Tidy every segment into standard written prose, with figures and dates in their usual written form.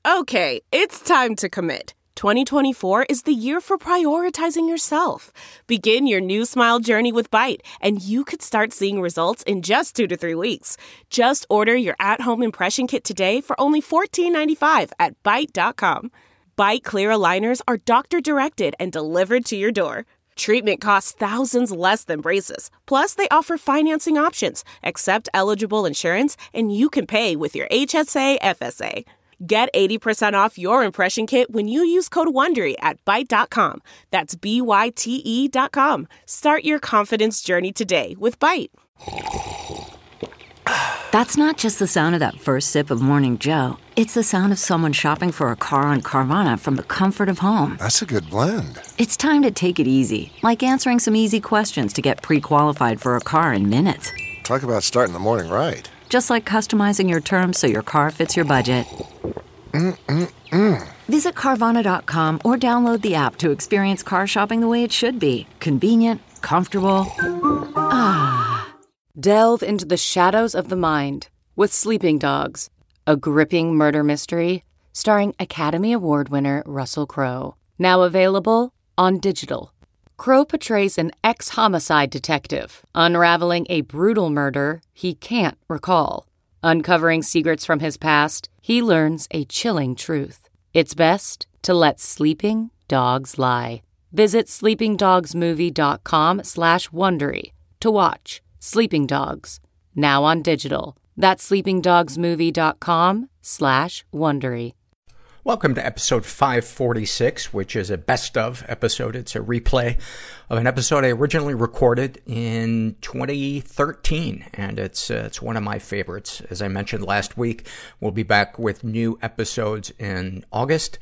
Okay, it's time to commit. 2024 is the year for prioritizing yourself. Begin your new smile journey with Byte, and you could start seeing results in just 2 to 3 weeks. Just order your at-home impression kit today for only $14.95 at Byte.com. Byte Clear aligners are doctor-directed and delivered to your door. Treatment costs thousands less than braces. Plus, they offer financing options, accept eligible insurance, and you can pay with your HSA, FSA. Get 80% off your impression kit when you use code WONDERY at Byte.com. That's BYTE.com. Start your confidence journey today with Byte. That's not just the sound of that first sip of Morning Joe. It's the sound of someone shopping for a car on Carvana from the comfort of home. That's a good blend. It's time to take it easy, like answering some easy questions to get pre-qualified for a car in minutes. Talk about starting the morning right. Just like customizing your terms so your car fits your budget. Visit Carvana.com or download the app to experience car shopping the way it should be. Convenient, comfortable. Delve into the shadows of the mind with Sleeping Dogs, a gripping murder mystery starring Academy Award winner Russell Crowe. Now available on digital. Crowe portrays an ex-homicide detective unraveling a brutal murder he can't recall. Uncovering secrets from his past, he learns a chilling truth. It's best to let sleeping dogs lie. Visit sleepingdogsmovie.com/Wondery to watch Sleeping Dogs, now on digital. That's sleepingdogsmovie.com/Wondery. Welcome to episode 546, which is a best of episode. It's a replay of an episode I originally recorded in 2013, and it's one of my favorites. As I mentioned last week, we'll be back with new episodes in August.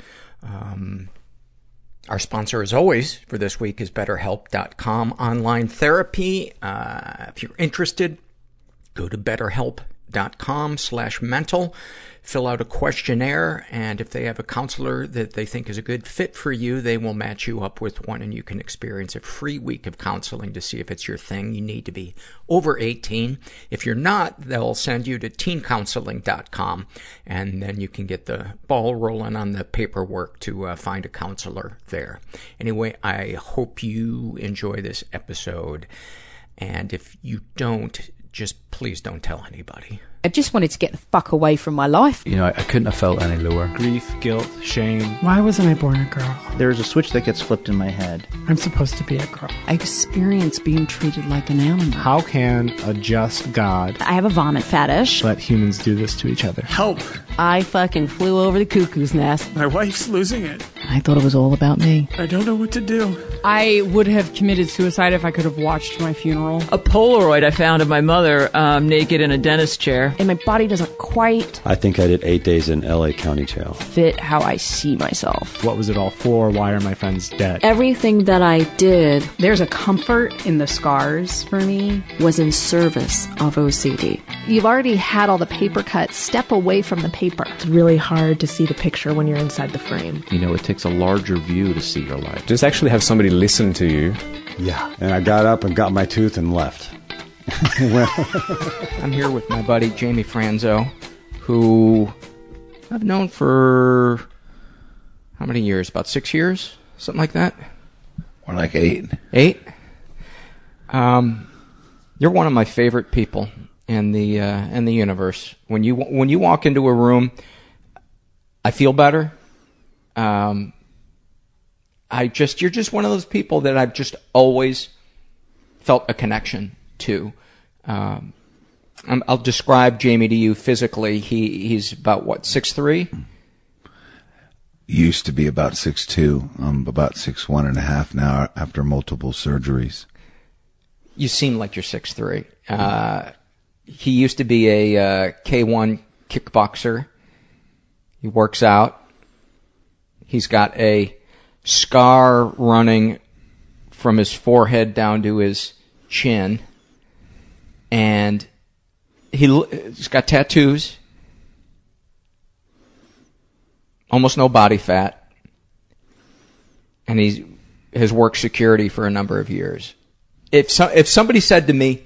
Our sponsor, as always, for this week is BetterHelp.com online therapy. If you're interested, go to BetterHelp.com/mental. Fill out a questionnaire, and if they have a counselor that they think is a good fit for you, they will match you up with one, and you can experience a free week of counseling to see if it's your thing. You need to be over 18. If you're not, they'll send you to teencounseling.com, and then you can get the ball rolling on the paperwork to find a counselor there. Anyway, I hope you enjoy this episode, and if you don't, just please don't tell anybody. I just wanted to get the fuck away from my life. You know, I couldn't have felt any lower. Grief, guilt, shame. Why wasn't I born a girl? There's a switch that gets flipped in my head. I'm supposed to be a girl. I experience being treated like an animal. How can a just God... I have a vomit fetish. ...let humans do this to each other? Help! I fucking flew over the cuckoo's nest. My wife's losing it. I thought it was all about me. I don't know what to do. I would have committed suicide if I could have watched my funeral. A Polaroid I found of my mother naked in a dentist chair. And my body doesn't quite... I think I did 8 days in LA County Jail. ...fit how I see myself. What was it all for? Why are my friends dead? Everything that I did... There's a comfort in the scars for me. ...was in service of OCD. You've already had all the paper cuts. Step away from the paper. It's really hard to see the picture when you're inside the frame. You know, it takes a larger view to see your life. Just actually have somebody listen to you. Yeah, and I got up and got my tooth and left. I'm here with my buddy Jamie Franzo, who I've known for how many years? About 6 years? Something like that? More like 8. 8? You're one of my favorite people in the universe. When you walk into a room, I feel better. You're just one of those people that I've just always felt a connection to. I'll describe Jamie to you physically. He's about, what, 6'3"? Used to be about 6'2". I'm about 6'1.5" now after multiple surgeries. You seem like you're 6'3". He used to be a K1 kickboxer. He works out. He's got a scar running from his forehead down to his chin. And he's got tattoos. Almost no body fat. And he has worked security for a number of years. If somebody said to me,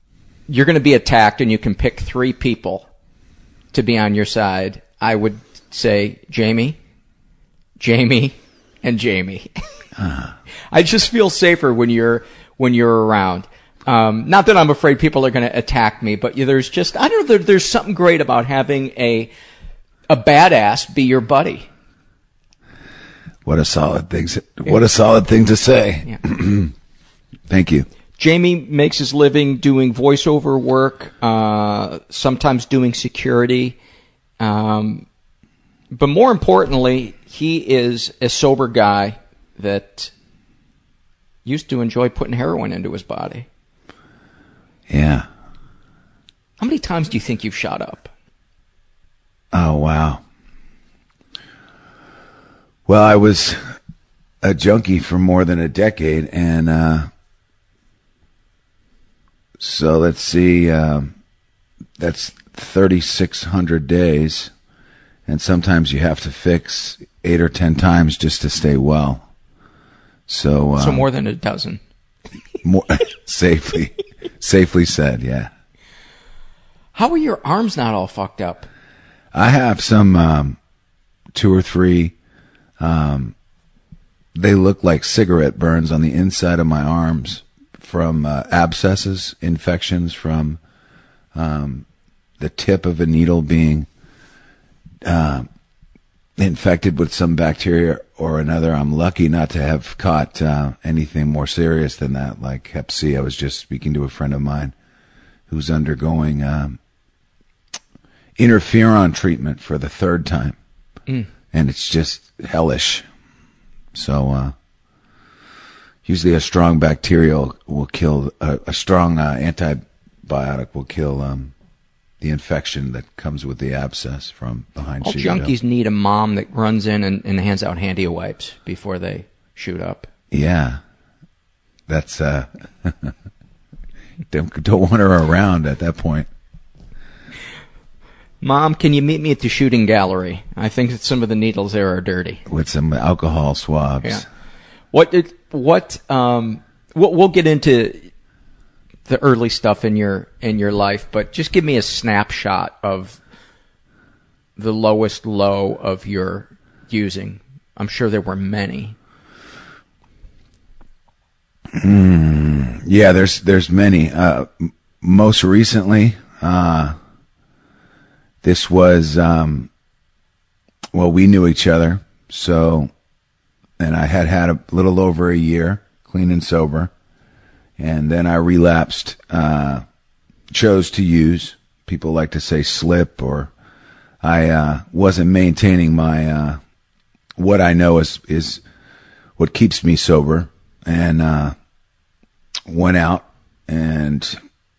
you're going to be attacked and you can pick 3 people to be on your side, I would say, Jamie, and Jamie. I just feel safer when you're around. Not that I'm afraid people are going to attack me, but there's just, I don't know, there's something great about having a badass be your buddy. What a solid thing to say. Yeah. Thank you. Jamie makes his living doing voiceover work, sometimes doing security. But more importantly, he is a sober guy that used to enjoy putting heroin into his body. Yeah. How many times do you think you've shot up? Oh, wow. Well, I was a junkie for more than a decade, and so let's see, that's 3,600 days, and sometimes you have to fix 8 or 10 times just to stay well. So more than a dozen. More safely said, yeah. How are your arms not all fucked up? I have some 2 or 3. They look like cigarette burns on the inside of my arms from abscesses, infections from the tip of a needle being infected with some bacteria or another. I'm lucky not to have caught anything more serious than that, like Hep C. I was just speaking to a friend of mine who's undergoing interferon treatment for the 3rd time. And it's just hellish. So usually a strong bacterial will kill, a strong antibiotic will kill the infection that comes with the abscess from behind shooting up. All junkies need a mom that runs in and hands out handy wipes before they shoot up. Yeah. That's, don't want her around at that point. Mom, can you meet me at the shooting gallery? I think that some of the needles there are dirty. With some alcohol swabs. Yeah. We'll get into the early stuff in your life, but just give me a snapshot of the lowest low of your using. I'm sure there were many. Yeah, there's many. Most recently, this was, we knew each other, and I had a little over a year, clean and sober, and then I relapsed, chose to use, people like to say slip, or I wasn't maintaining my, what I know is what keeps me sober, and went out, and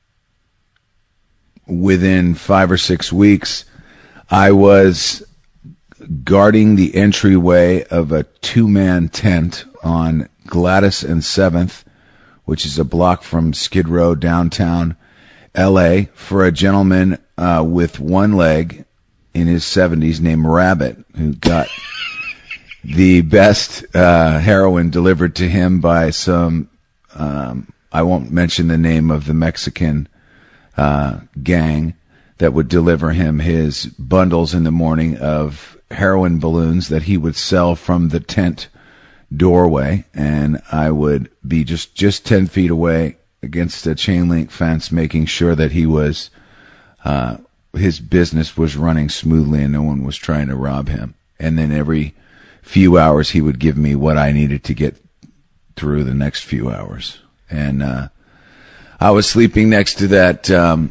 within 5 or 6 weeks, I was guarding the entryway of a 2-man tent on Gladys and 7th, which is a block from Skid Row, downtown L.A., for a gentleman with one leg in his 70s named Rabbit, who got the best heroin delivered to him by some, I won't mention the name of the Mexican gang that would deliver him his bundles in the morning of heroin balloons that he would sell from the tent doorway, and I would be just 10 feet away against a chain link fence, making sure that he was his business was running smoothly and no one was trying to rob him. And then every few hours he would give me what I needed to get through the next few hours. And I was sleeping next to that,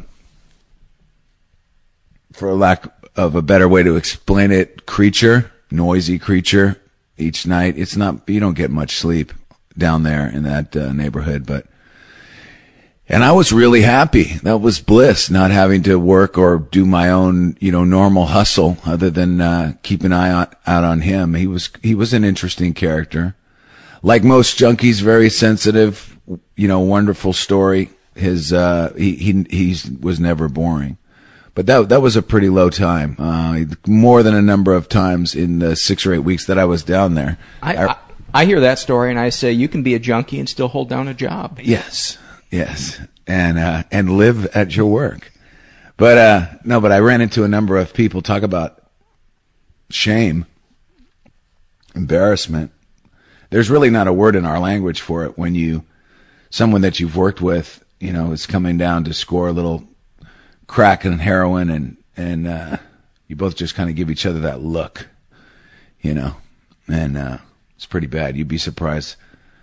for lack of a better way to explain it, noisy creature each night. It's not, you don't get much sleep down there in that neighborhood, and I was really happy. That was bliss, not having to work or do my own, normal hustle other than keep an eye out on him. He was an interesting character. Like most junkies, very sensitive, wonderful story. He was never boring. But that was a pretty low time. More than a number of times in the 6 or 8 weeks that I was down there. I hear that story and I say you can be a junkie and still hold down a job. Yes, and live at your work. But I ran into a number of people, talk about shame, embarrassment. There's really not a word in our language for it when someone that you've worked with, is coming down to score a little crack and heroin, and you both just kind of give each other that look, and it's pretty bad. You'd be surprised.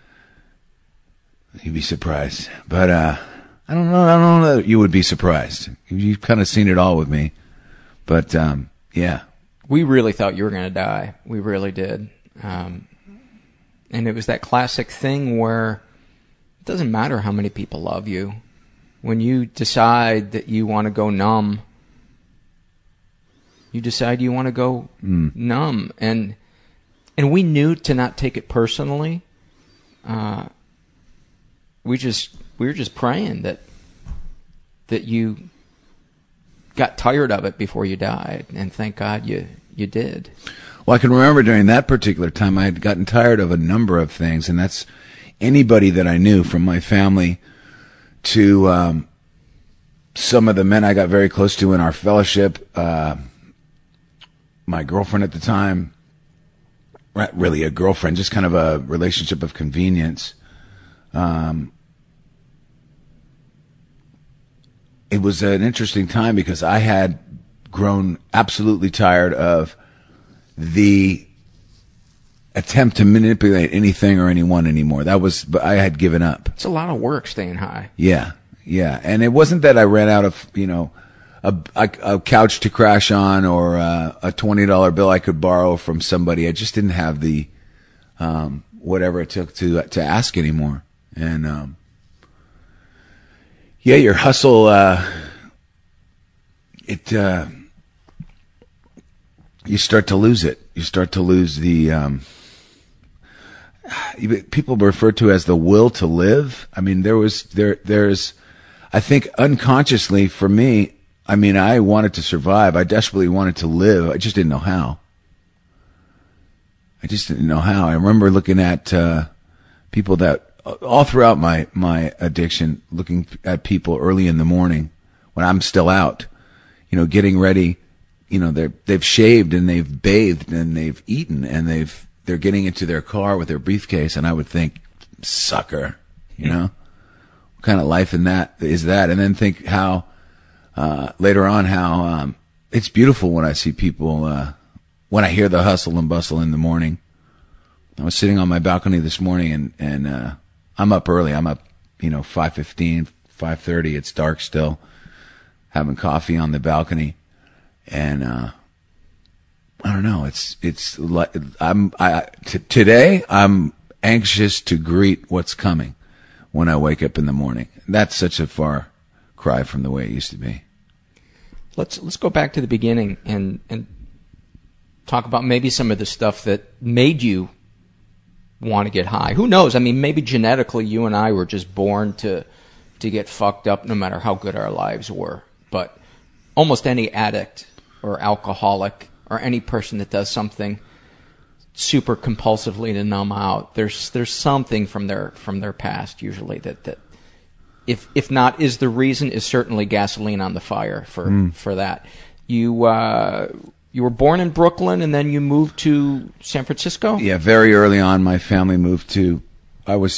But I don't know that you would be surprised. You've kind of seen it all with me. But yeah. We really thought you were going to die. We really did. And it was that classic thing where it doesn't matter how many people love you. When you decide that you want to go numb, you decide you want to go numb. And we knew to not take it personally. We were just praying that you got tired of it before you died, and thank God you did. Well, I can remember during that particular time I had gotten tired of a number of things, and that's anybody that I knew, from my family to some of the men I got very close to in our fellowship, my girlfriend at the time, not really a girlfriend, just kind of a relationship of convenience. It was an interesting time because I had grown absolutely tired of the attempt to manipulate anything or anyone anymore. I had given up. It's a lot of work staying high. Yeah. And it wasn't that I ran out of, a couch to crash on or a $20 bill I could borrow from somebody. I just didn't have the whatever it took to ask anymore. And your hustle, you start to lose it. You start to lose the, people refer to as the will to live. I mean, there's, I think unconsciously for me, I wanted to survive. I desperately wanted to live. I just didn't know how. I remember looking at, people that, all throughout my addiction, looking at people early in the morning when I'm still out, getting ready, they've shaved and they've bathed and they've eaten and they're getting into their car with their briefcase, and I would think, sucker, what kind of life is that? And then think how, later on, how, it's beautiful when I see people, when I hear the hustle and bustle in the morning. I was sitting on my balcony this morning and I'm up early. I'm up, 5:15, 5:30. It's dark still, having coffee on the balcony. And, I don't know. It's like, today I'm anxious to greet what's coming when I wake up in the morning. That's such a far cry from the way it used to be. Let's go back to the beginning and talk about maybe some of the stuff that made you want to get high. Who knows? Maybe genetically you and I were just born to get fucked up no matter how good our lives were. But almost any addict or alcoholic or any person that does something super compulsively to numb out, there's something from their past usually that if not is the reason, is certainly gasoline on the fire for that. You were born in Brooklyn, and then you moved to San Francisco? Yeah, very early on, my family moved to the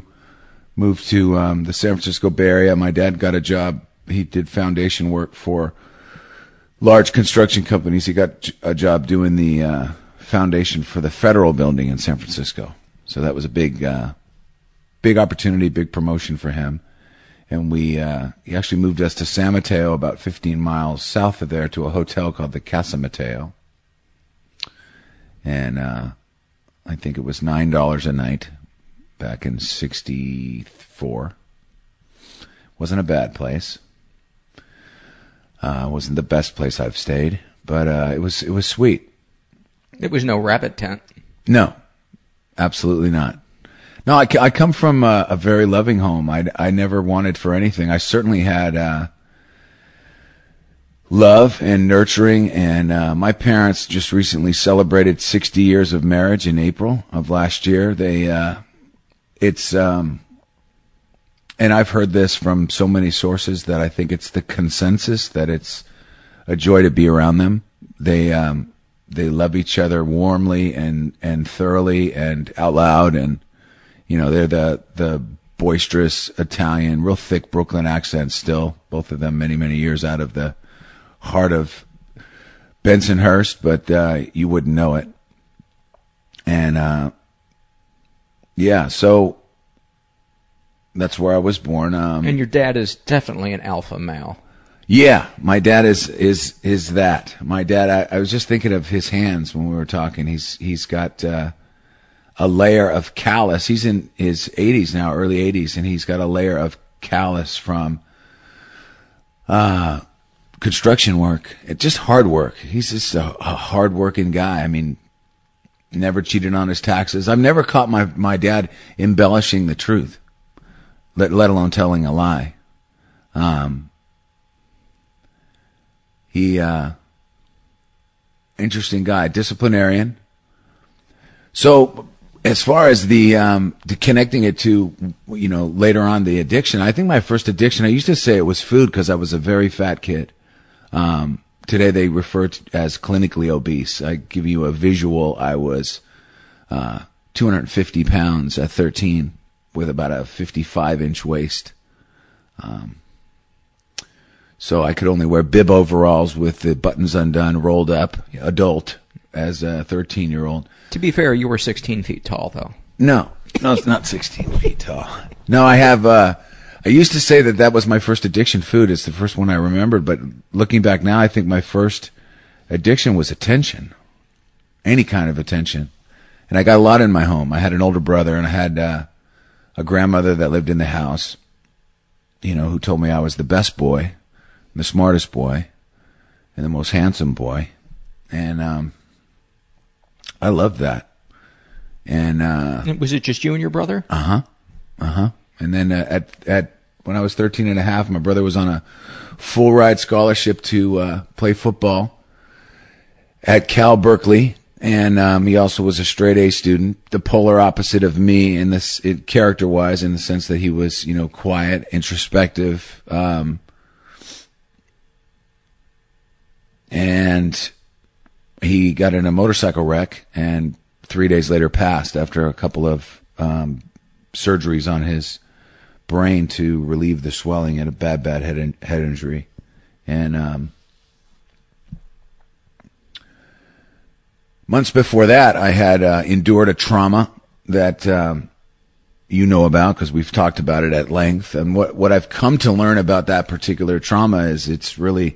San Francisco Bay Area. My dad got a job. He did foundation work for large construction companies. He got a job doing the foundation for the federal building in San Francisco. So that was a big opportunity, big promotion for him. And he actually moved us to San Mateo, about 15 miles south of there, to a hotel called the Casa Mateo. And I think it was $9 a night back in '64. Wasn't a bad place. Wasn't the best place I've stayed, but it was sweet. It was no rabbit tent. No, absolutely not. No, I come from a very loving home. I never wanted for anything. I certainly had love and nurturing, and my parents just recently celebrated 60 years of marriage in April of last year. And I've heard this from so many sources that I think it's the consensus that it's a joy to be around them. They they love each other warmly and thoroughly and out loud. And, you know, they're the boisterous Italian, real thick Brooklyn accent still, both of them many years out of the heart of Bensonhurst, but you wouldn't know it. And yeah, so that's where I was born. And your dad is definitely an alpha male. Yeah, my dad is that. My dad, I was just thinking of his hands when we were talking. He's got a layer of callus. He's in his 80s now, early 80s, and he's got a layer of callus from construction work. Just hard work. He's just a hard-working guy. I mean, never cheated on his taxes. I've never caught my dad embellishing the truth, let alone telling a lie. He, interesting guy, disciplinarian. So as far as the connecting it to, you know, later on the addiction, I think my first addiction, I used to say it was food because I was a very fat kid. Today they refer to as clinically obese. I give you a visual. I was 250 pounds at 13 with about a 55-inch waist. So I could only wear bib overalls with the buttons undone, rolled up, adult, as a 13-year-old. To be fair, you were 16 feet tall, though. No, it's not 16 feet tall. No, I have, I used to say that was my first addiction, food. It's the first one I remembered, but looking back now, I think my first addiction was attention. Any kind of attention. And I got a lot in my home. I had an older brother, and I had a grandmother that lived in the house, you know, who told me I was the best boy, the smartest boy, and the most handsome boy. And I loved that. And was it just you and your brother? And then at when I was 13 and a half, my brother was on a full ride scholarship to play football at Cal Berkeley, and he also was a straight A student, the polar opposite of me in this character-wise, in the sense that he was, you know, quiet, introspective, and he got in a motorcycle wreck and 3 days later passed after a couple of surgeries on his brain to relieve the swelling and a bad head injury. And months before that, I had endured a trauma that you know about because we've talked about it at length. And what I've come to learn about that particular trauma is it's really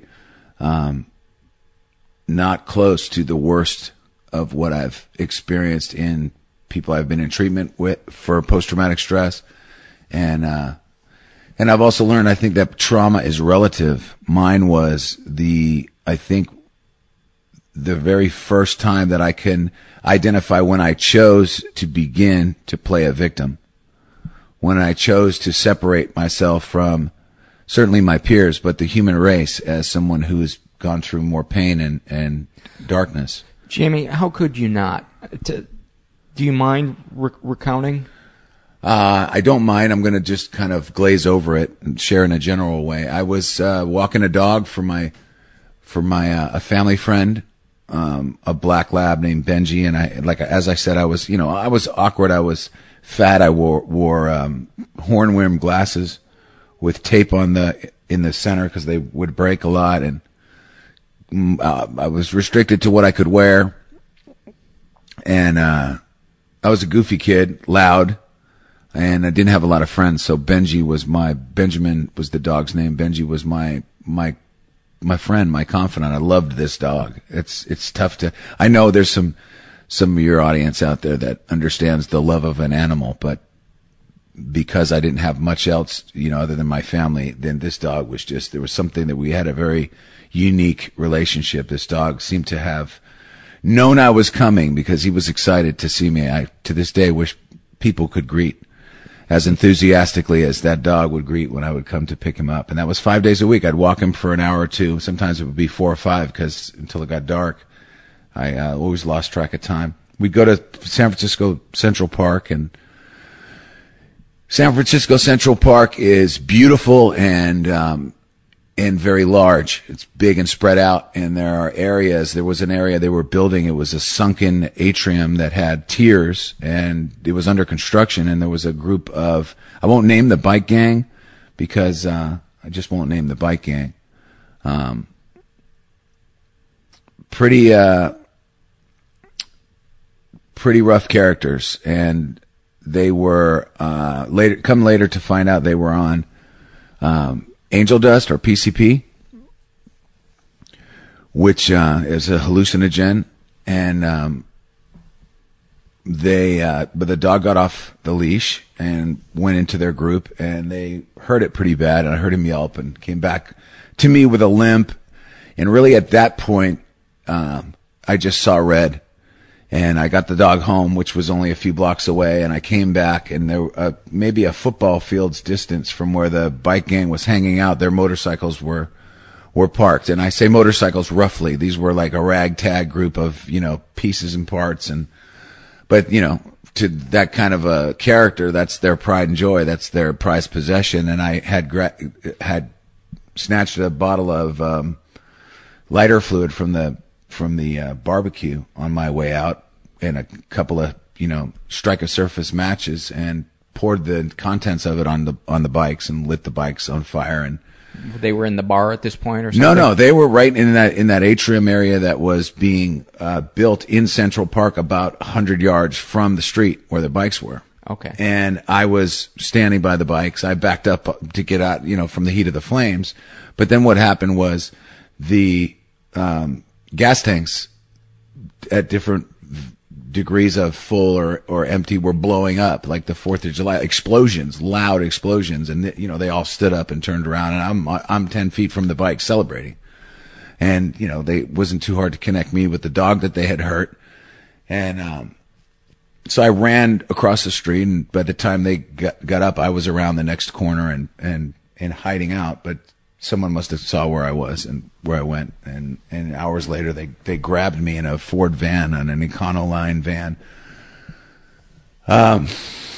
not close to the worst of what I've experienced in people I've been in treatment with for post-traumatic stress. And I've also learned, I think, that trauma is relative. Mine was I think the very first time that I can identify when I chose to begin to play a victim, when I chose to separate myself from certainly my peers, but the human race as someone who has gone through more pain and darkness. Jamie, how could you not? Do you mind recounting? I don't mind. I'm going to just kind of glaze over it and share in a general way. I was walking a dog for my a family friend, a black lab named Benji, and as I said, I was awkward. I was fat. I wore horn-rimmed glasses with tape in the center because they would break a lot, and I was restricted to what I could wear, and I was a goofy kid, loud, and I didn't have a lot of friends. So Benjamin was the dog's name. Benji was my friend, my confidant. I loved this dog. It's tough to. I know there's some of your audience out there that understands the love of an animal, but because I didn't have much else, other than my family, then this dog was just, there was something that we had a very unique relationship. This dog seemed to have known I was coming because he was excited to see me. I, to this day, wish people could greet as enthusiastically as that dog would greet when I would come to pick him up. And that was 5 days a week. I'd walk him for an hour or two. Sometimes it would be 4 or 5 until it got dark. I always lost track of time. We'd go to San Francisco Central Park, and San Francisco Central Park is beautiful and and very large. It's big and spread out, and there are areas. There was an area they were building. It was a sunken atrium that had tiers, and it was under construction, and there was a group of, I won't name the bike gang because I just won't name the bike gang. Pretty rough characters, and they were later to find out they were on angel dust or PCP, which is a hallucinogen, and but the dog got off the leash and went into their group, and they hurt it pretty bad, and I heard him yelp and came back to me with a limp, and really at that point I just saw red. And I got the dog home, which was only a few blocks away, and I came back, and there maybe a football field's distance from where the bike gang was hanging out, their motorcycles were parked. And I say motorcycles roughly. These were like a ragtag group of, pieces and parts, but to that kind of a character, that's their pride and joy, that's their prized possession. And I had snatched a bottle of lighter fluid from the barbecue on my way out, and a couple of strike a surface matches, and poured the contents of it on the bikes and lit the bikes on fire. And they were in the bar at this point, or something? No, they were right in that atrium area that was being built in Central Park, about 100 yards from the street where the bikes were. Okay. And I was standing by the bikes. I backed up to get out, from the heat of the flames. But then what happened was the gas tanks at different degrees of full or empty were blowing up, like the 4th of July explosions, loud explosions. And they all stood up and turned around, and I'm 10 feet from the bike celebrating. And, they wasn't too hard to connect me with the dog that they had hurt. And, so I ran across the street, and by the time they got up, I was around the next corner and hiding out. But someone must have saw where I was and where I went, and hours later they grabbed me in a Ford van, on an Econoline van, and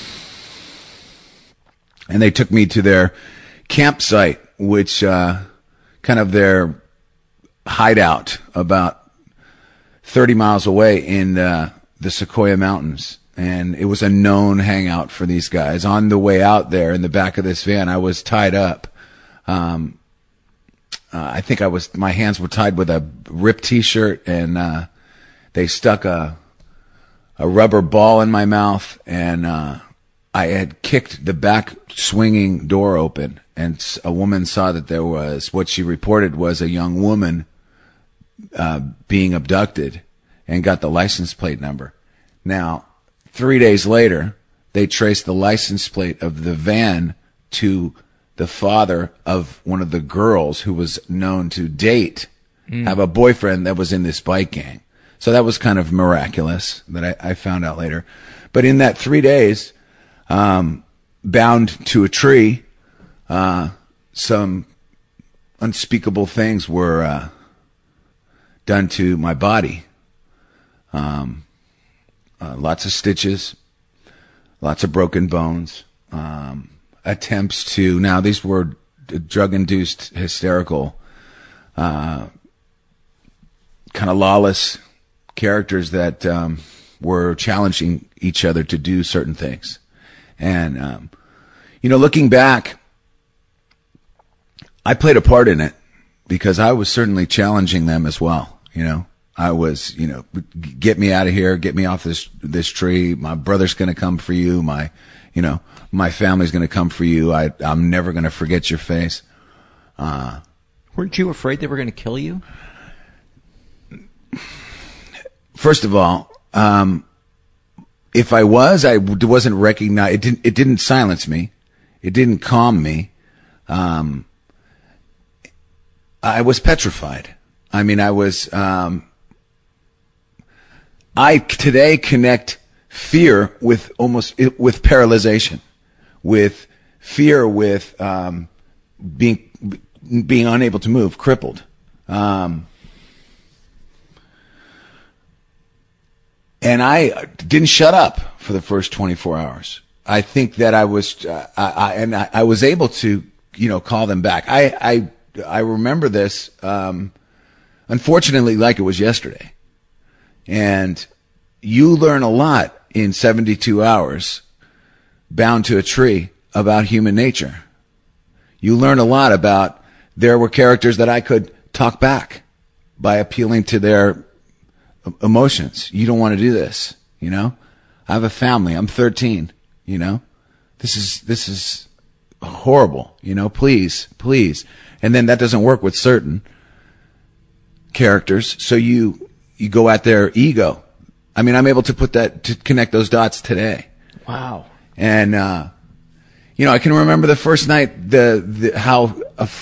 they took me to their campsite, which kind of their hideout, about 30 miles away in the Sequoia Mountains. And it was a known hangout for these guys. On the way out there, in the back of this van, I was tied up. I think my hands were tied with a ripped t-shirt, and they stuck a rubber ball in my mouth, and I had kicked the back swinging door open, and a woman saw that there was, what she reported was a young woman being abducted, and got the license plate number. Now, 3 days later, they traced the license plate of the van to the father of one of the girls who was known to have a boyfriend that was in this bike gang. So that was kind of miraculous, that I found out later. But in that 3 days, bound to a tree, some unspeakable things were done to my body. Lots of stitches, lots of broken bones, attempts to, now these were drug-induced, hysterical, kind of lawless characters that were challenging each other to do certain things. And, looking back, I played a part in it because I was certainly challenging them as well, I was, get me out of here, get me off this tree. My brother's going to come for you. My family's going to come for you. I'm never going to forget your face. Weren't you afraid they were going to kill you? First of all, if I wasn't recognized. It didn't silence me. It didn't calm me. I was petrified. I mean, I today connect fear with with paralyzation, with fear with being unable to move, crippled. And I didn't shut up for the first 24 hours. I think that I was able to, call them back. I I remember this, unfortunately, like it was yesterday. And you learn a lot in 72 hours bound to a tree about human nature. You learn a lot about, there were characters that I could talk back by appealing to their emotions. You don't want to do this, you know? I have a family. I'm 13, you know? This is horrible, you know? Please. And then that doesn't work with certain characters. So you go at their ego. I mean, I'm able to connect those dots today. Wow. And, you know, I can remember the first night, how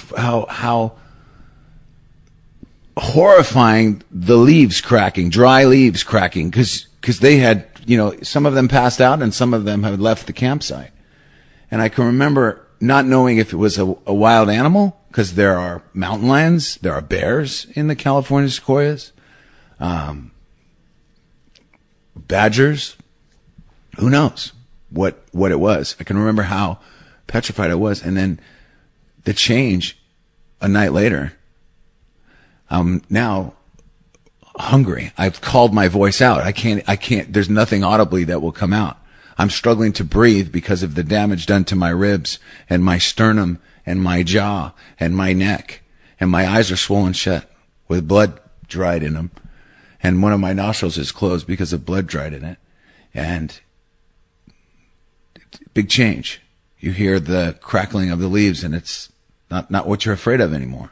horrifying the leaves cracking, dry leaves cracking, because they had, you know, some of them passed out and some of them had left the campsite. And I can remember not knowing if it was a wild animal, because there are mountain lions, there are bears in the California sequoias, badgers, who knows what it was. I can remember how petrified I was. And then the change a night later, I'm now hungry. I've called my voice out. I can't, there's nothing audibly that will come out. I'm struggling to breathe because of the damage done to my ribs and my sternum and my jaw and my neck. And my eyes are swollen shut with blood dried in them. And one of my nostrils is closed because of blood dried in it. And big change. You hear the crackling of the leaves and it's not what you're afraid of anymore.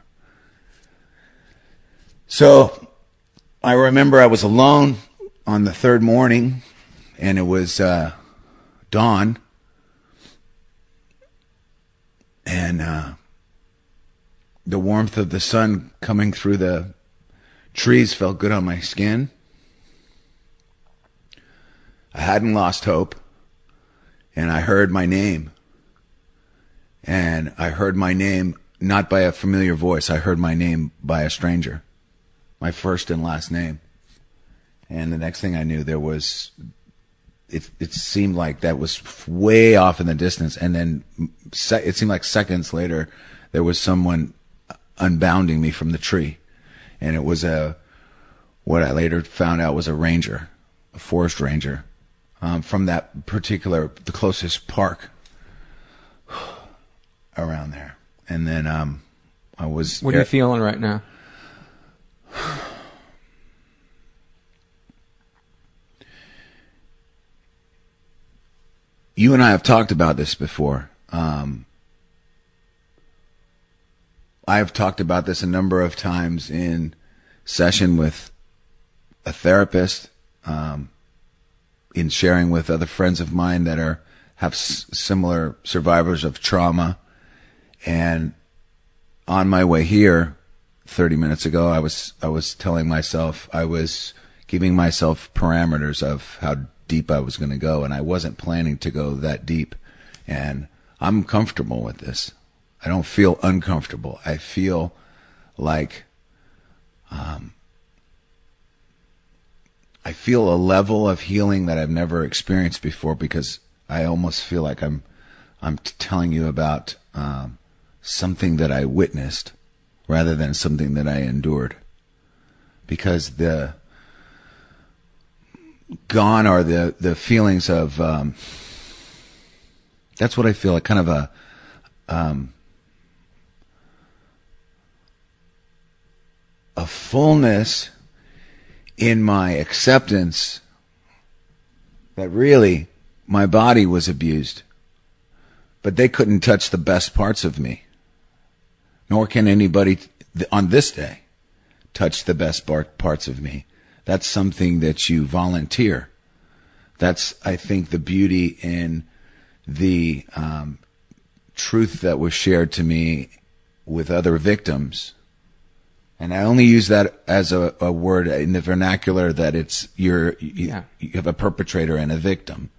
So I remember I was alone on the third morning, and it was dawn, and the warmth of the sun coming through the trees felt good on my skin. I hadn't lost hope, and I heard my name. And I heard my name not by a familiar voice. I heard my name by a stranger. My first and last name. And the next thing I knew, there was, it seemed like that was way off in the distance. And then it seemed like seconds later, there was someone unbounding me from the tree. And it was what I later found out was a ranger, a forest ranger, from that particular, the closest park around there. And then I was... What are you feeling right now? You and I have talked about this before. I have talked about this a number of times in session with a therapist, in sharing with other friends of mine that have similar survivors of trauma. And on my way here, 30 minutes ago, I was telling myself, I was giving myself parameters of how deep I was going to go, and I wasn't planning to go that deep. And I'm comfortable with this. I don't feel uncomfortable. I feel like I feel a level of healing that I've never experienced before, because I almost feel like I'm telling you about something that I witnessed rather than something that I endured. Because gone are the feelings of, that's what I feel like, kind of a fullness in my acceptance that really my body was abused, but they couldn't touch the best parts of me. Nor can anybody on this day touch the best parts of me. That's something that you volunteer. That's, I think, the beauty in the truth that was shared to me with other victims. And I only use that as a word in the vernacular that it's you have a perpetrator and a victim.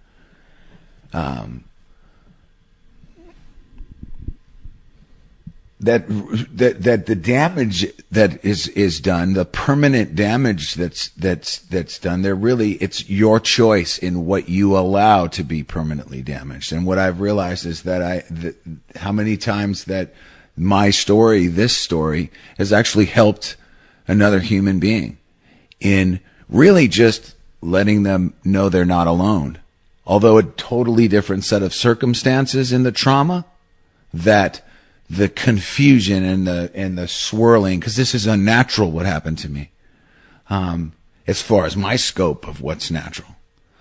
That the damage that is done, the permanent damage that's done, it's your choice in what you allow to be permanently damaged. And what I've realized is that how many times that my story, this story, has actually helped another human being in really just letting them know they're not alone. Although a totally different set of circumstances in the trauma, that the confusion and the swirling, because this is unnatural what happened to me, as far as my scope of what's natural.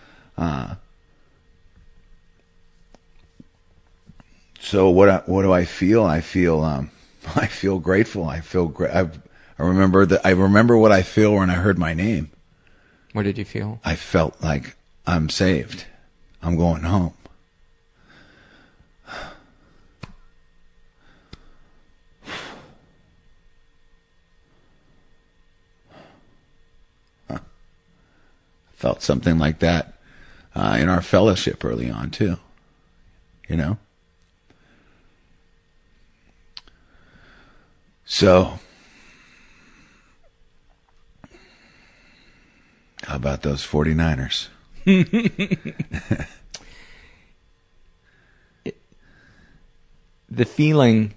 So what do I feel? I feel grateful. I feel great. I remember what I feel when I heard my name. What did you feel? I felt like I'm saved. I'm going home. Felt something like that in our fellowship early on too. You know? So, how about those 49ers? The feeling,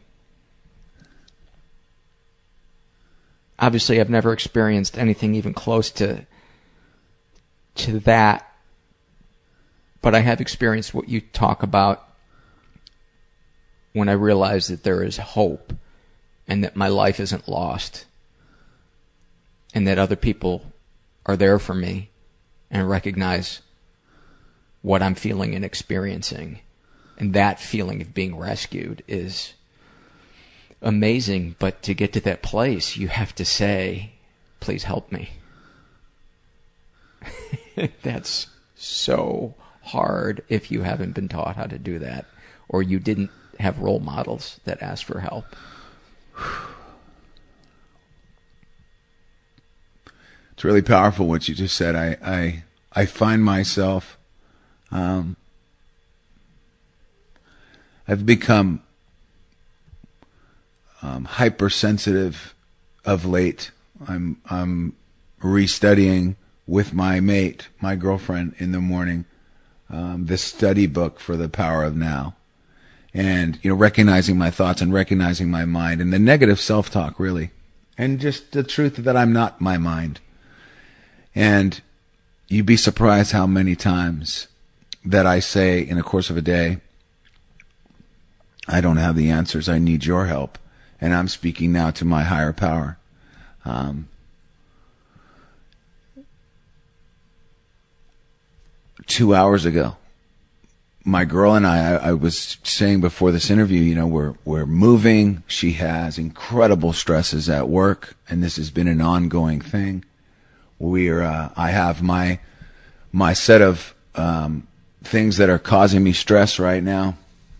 obviously I've never experienced anything even close to that, but I have experienced what you talk about when I realize that there is hope and that my life isn't lost and that other people are there for me and recognize what I'm feeling and experiencing. And that feeling of being rescued is amazing, but to get to that place, you have to say, please help me. That's so hard if you haven't been taught how to do that, or you didn't have role models that asked for help. It's really powerful what you just said. I find myself, I've become hypersensitive of late. I'm restudying with my mate, my girlfriend, in the morning, this study book for the power of now. And, recognizing my thoughts and recognizing my mind and the negative self-talk, really. And just the truth that I'm not my mind. And you'd be surprised how many times that I say in the course of a day, I don't have the answers. I need your help. And I'm speaking now to my higher power. 2 hours ago, my girl and I was saying before this interview, we're moving. She has incredible stresses at work, and this has been an ongoing thing. I have my set of things that are causing me stress right now,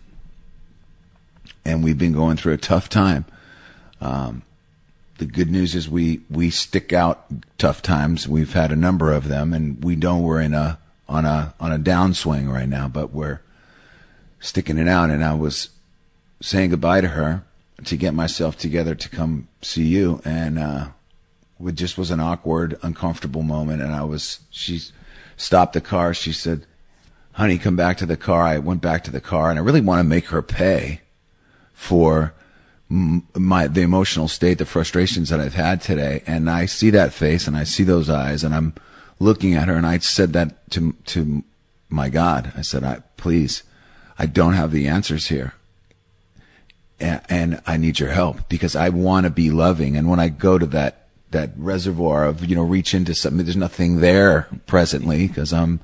and we've been going through a tough time. The good news is we stick out tough times. We've had a number of them, and we know we're on a downswing right now, but we're sticking it out. And I was saying goodbye to her to get myself together to come see you, and it just was an awkward, uncomfortable moment. And she stopped the car. She said, "Honey, come back to the car." I went back to the car, and I really want to make her pay for the emotional state, the frustrations that I've had today. And I see that face and I see those eyes, and I'm looking at her, and I said that to my God. I said, please, I don't have the answers here, and I need your help, because I want to be loving. And when I go to that reservoir of, reach into something, there's nothing there presently, because I'm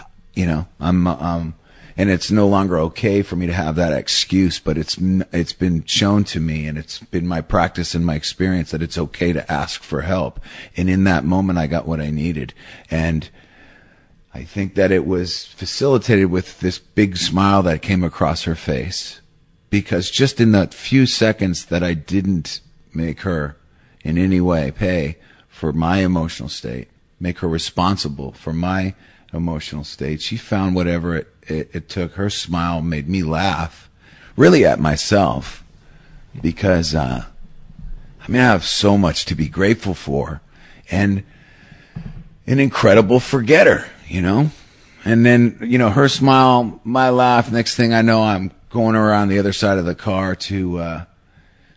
and it's no longer okay for me to have that excuse, but it's been shown to me, and it's been my practice and my experience that it's okay to ask for help. And in that moment, I got what I needed. And I think that it was facilitated with this big smile that came across her face, because just in that few seconds that I didn't make her in any way pay for my emotional state, make her responsible for my emotional state, she found whatever it took. Her smile made me laugh, really at myself, because I have so much to be grateful for, and an incredible forgetter, and then her smile, my laugh. Next thing I know, I'm going around the other side of the car to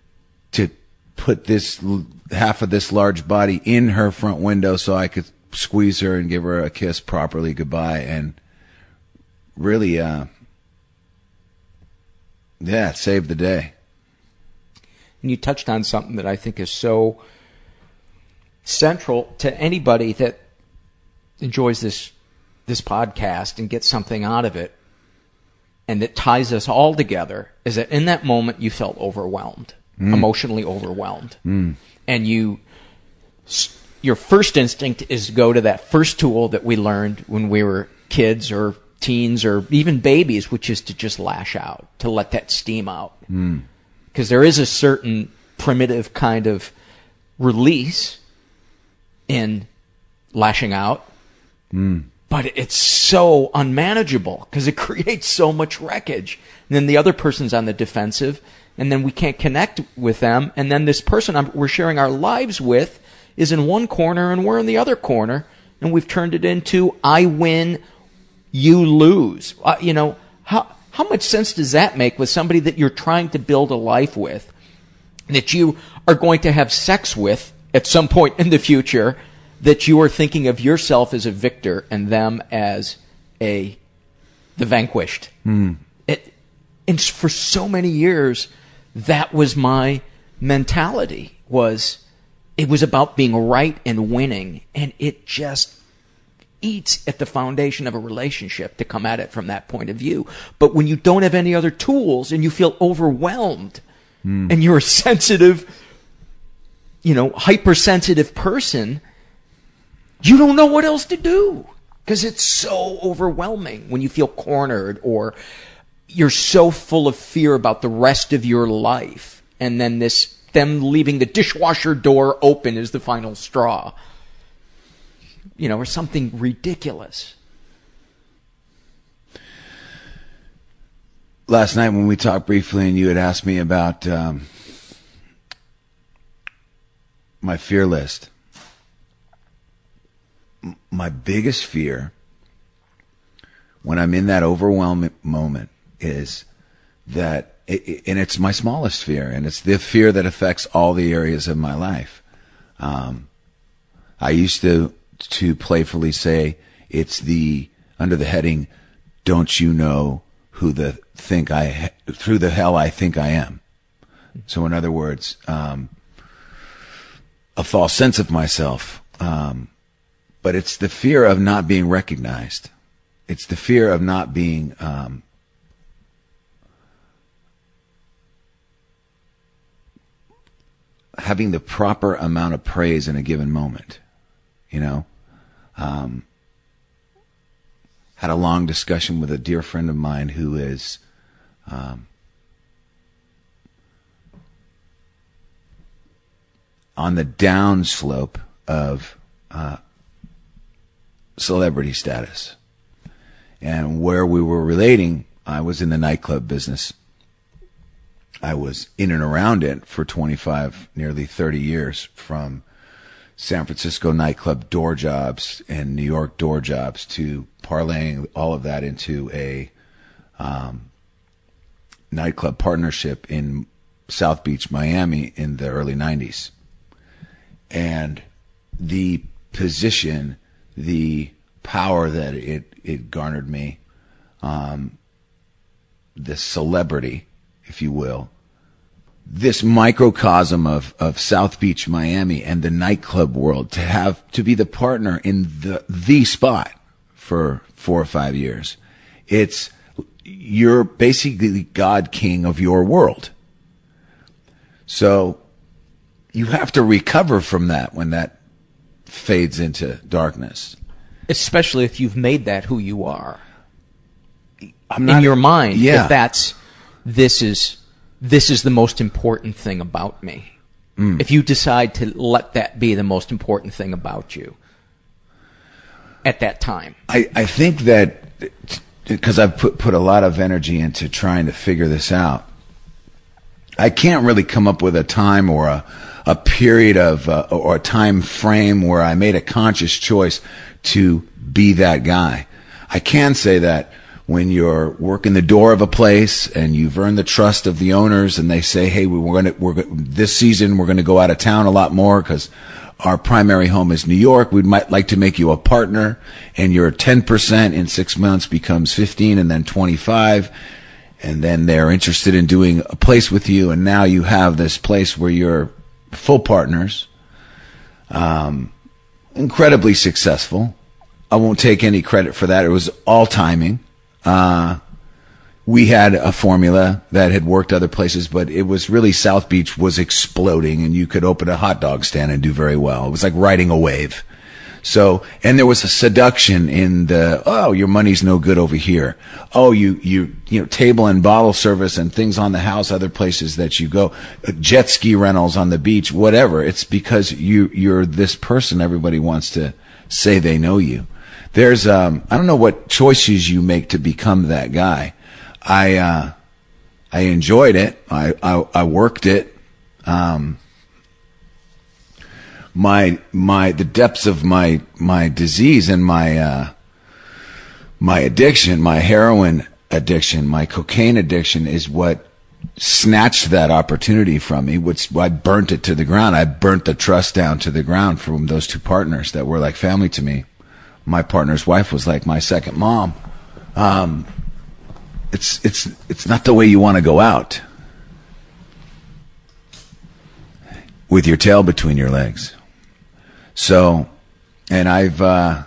put this half of this large body in her front window so I could squeeze her and give her a kiss properly goodbye, and really, it saved the day. And you touched on something that I think is so central to anybody that enjoys this podcast and gets something out of it, and that ties us all together, is that in that moment you felt overwhelmed, emotionally overwhelmed. And your first instinct is to go to that first tool that we learned when we were kids or teens or even babies, which is to just lash out, to let that steam out. Because there is a certain primitive kind of release in lashing out, but it's so unmanageable because it creates so much wreckage. And then the other person's on the defensive, and then we can't connect with them. And then this person we're sharing our lives with is in one corner and we're in the other corner, and we've turned it into I win, you lose. How much sense does that make with somebody that you're trying to build a life with, that you are going to have sex with at some point in the future, that you are thinking of yourself as a victor and them as the vanquished? And for so many years, that was my mentality. It was about being right and winning, and it just eats at the foundation of a relationship to come at it from that point of view. But when you don't have any other tools and you feel overwhelmed, and you're a sensitive, hypersensitive person, you don't know what else to do because it's so overwhelming when you feel cornered, or you're so full of fear about the rest of your life, and then them leaving the dishwasher door open is the final straw, or something ridiculous. Last night when we talked briefly and you had asked me about my fear list, my biggest fear when I'm in that overwhelming moment is that, and it's my smallest fear, and it's the fear that affects all the areas of my life. I used to playfully say it's under the heading, don't you know who through the hell I think I am. So in other words, a false sense of myself. But it's the fear of not being recognized. It's the fear of not being, having the proper amount of praise in a given moment. Had a long discussion with a dear friend of mine who is on the downslope of celebrity status. And where we were relating, I was in the nightclub business. I was in and around it for 25, nearly 30 years, from San Francisco nightclub door jobs and New York door jobs to parlaying all of that into a nightclub partnership in South Beach, Miami in the early 90s. And the position, the power that it garnered me, the celebrity, if you will, this microcosm of South Beach, Miami, and the nightclub world, to be the partner in the spot for 4 or 5 years. You're basically God King of your world. So you have to recover from that when that fades into darkness. Especially if you've made that who you are. In your mind, if this is the most important thing about me. If you decide to let that be the most important thing about you at that time. I think that, because I've put a lot of energy into trying to figure this out, I can't really come up with a time or a period of or a time frame where I made a conscious choice to be that guy. I can say that when you're working the door of a place and you've earned the trust of the owners, and they say, "Hey, this season we're going to go out of town a lot more because our primary home is New York. We might like to make you a partner," and your 10% in 6 months becomes 15 and then 25. And then they're interested in doing a place with you, and now you have this place where you're full partners. Incredibly successful. I won't take any credit for that. It was all timing. We had a formula that had worked other places, but it was really South Beach was exploding, and you could open a hot dog stand and do very well. It was like riding a wave. So, and there was a seduction in the, oh, your money's no good over here. Oh, you know, table and bottle service and things on the house, other places that you go, jet ski rentals on the beach, whatever. It's because you're this person everybody wants to say they know you. There's, I don't know what choices you make to become that guy. I enjoyed it. I worked it. The depths of my disease and my addiction, my heroin addiction, my cocaine addiction is what snatched that opportunity from me. I burnt it to the ground. I burnt the trust down to the ground from those two partners that were like family to me. My partner's wife was like my second mom. It's not the way you want to go out with your tail between your legs. So, and I've,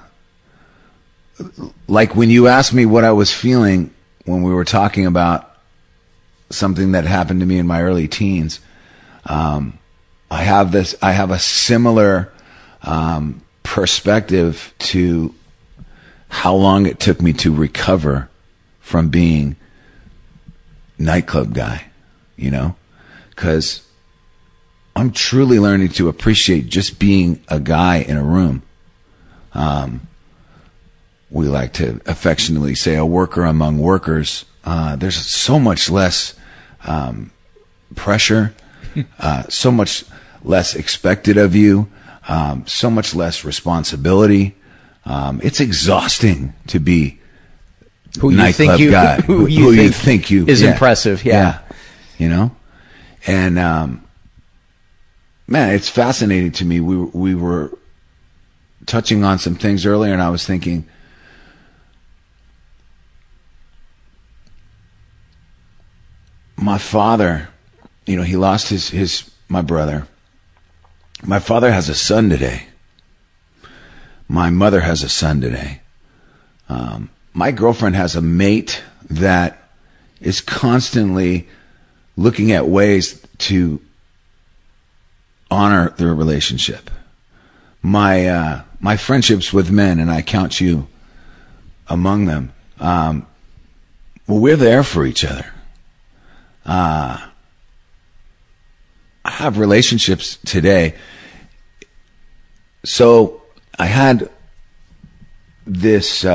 like when you asked me what I was feeling when we were talking about something that happened to me in my early teens, I have a similar, perspective to how long it took me to recover from being nightclub guy, you know, 'cause I'm truly learning to appreciate just being a guy in a room. We like to affectionately say a worker among workers. There's so much less pressure, so much less expected of you, so much less responsibility. It's exhausting to be who you nightclub think guy, who you think is yeah, impressive. Yeah, you know, and man, it's fascinating to me. We were touching on some things earlier, and I was thinking, my father, you know, he lost my brother. My father has a son today. My mother has a son today. My girlfriend has a mate that is constantly looking at ways to honor their relationship. My friendships with men, and I count you among them, well, we're there for each other. I have relationships today. So I had this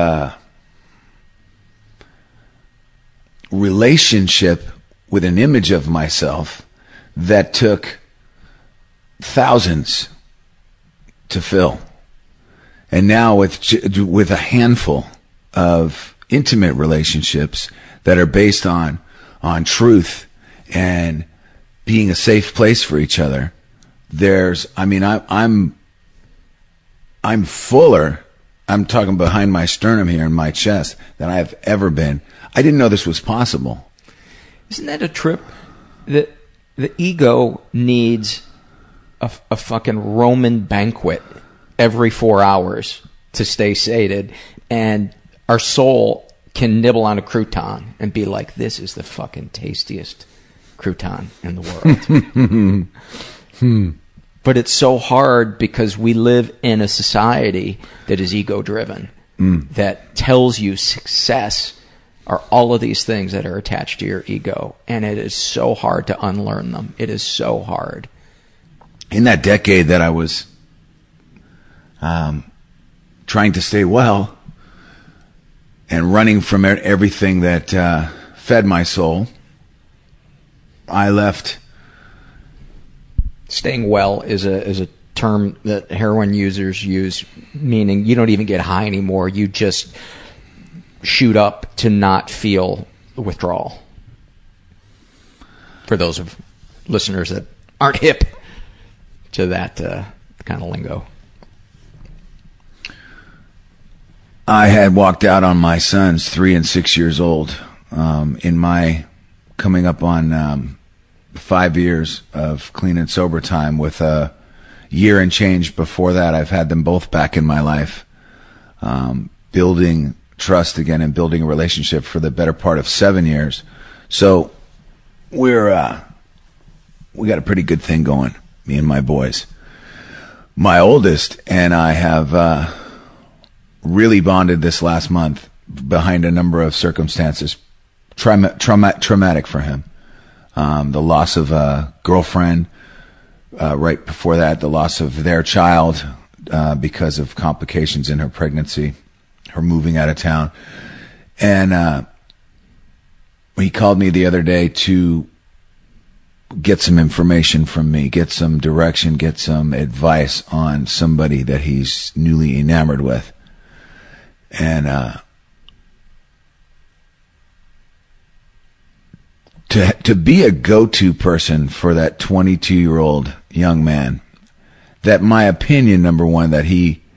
relationship with an image of myself that took thousands to fill. And now with a handful of intimate relationships that are based on truth and being a safe place for each other, I'm fuller, I'm talking behind my sternum here in my chest, than I've ever been. I didn't know this was possible. Isn't that a trip? That the ego needs a fucking Roman banquet every 4 hours to stay sated, and our soul can nibble on a crouton and be like, this is the fucking tastiest crouton in the world. But it's so hard because we live in a society that is ego-driven, that tells you success are all of these things that are attached to your ego, and it is so hard to unlearn them. It is so hard. In that decade that I was trying to stay well and running from everything that fed my soul, I left. Staying well is a term that heroin users use, meaning you don't even get high anymore. You just shoot up to not feel withdrawal? For those of listeners that aren't hip to that kind of lingo. I had walked out on my sons, 3 and 6 years old, in my coming up on 5 years of clean and sober time. With a year and change before that, I've had them both back in my life, building trust again and building a relationship for the better part of 7 years. So we got a pretty good thing going, me and my boys. My oldest and I have really bonded this last month behind a number of circumstances, traumatic for him. The loss of a girlfriend, right before that, the loss of their child because of complications in her pregnancy, her moving out of town. And he called me the other day to get some information from me, get some direction, get some advice on somebody that he's newly enamored with. And to be a go-to person for that 22-year-old young man, that my opinion, number one, that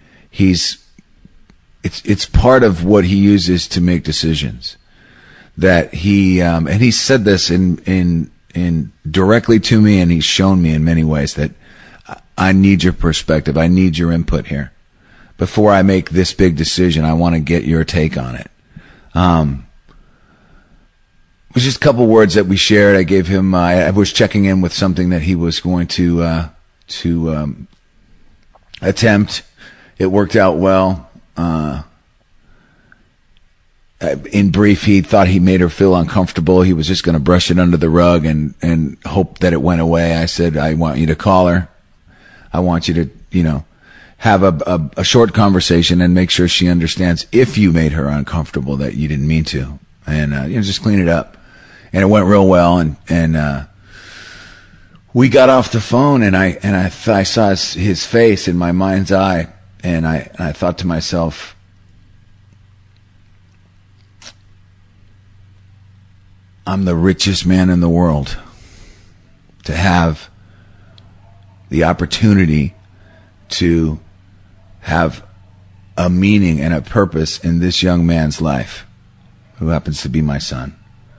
it's part of what he uses to make decisions. That he and he said this in directly to me, and he's shown me in many ways that I need your perspective, I need your input here. Before I make this big decision, I want to get your take on it. It was just a couple words that we shared. I gave him, I was checking in with something that he was going to attempt. It worked out well. In brief, he thought he made her feel uncomfortable. He was just going to brush it under the rug and hope that it went away. I said, I want you to call her. I want you to, have a short conversation and make sure she understands if you made her uncomfortable that you didn't mean to, and just clean it up. And it went real well, and we got off the phone, and I saw his face in my mind's eye, and I thought to myself, I'm the richest man in the world to have the opportunity to have a meaning and a purpose in this young man's life, who happens to be my son.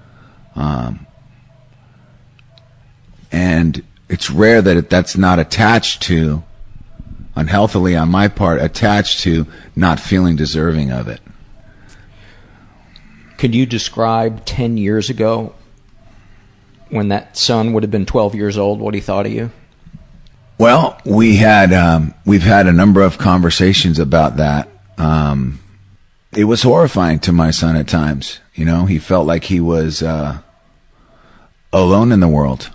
And it's rare that that's not attached to, unhealthily on my part, attached to not feeling deserving of it. Could you describe 10 years ago, when that son would have been 12 years old, what he thought of you? Well, we've had a number of conversations about that. It was horrifying to my son at times. He felt like he was alone in the world.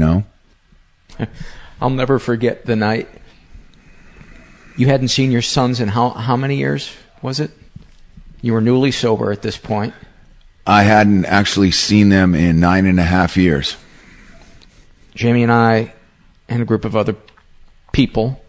I'll never forget the night. You hadn't seen your sons in how many years was it? You were newly sober at this point. I hadn't actually seen them in 9.5 years. Jamie and I and a group of other people,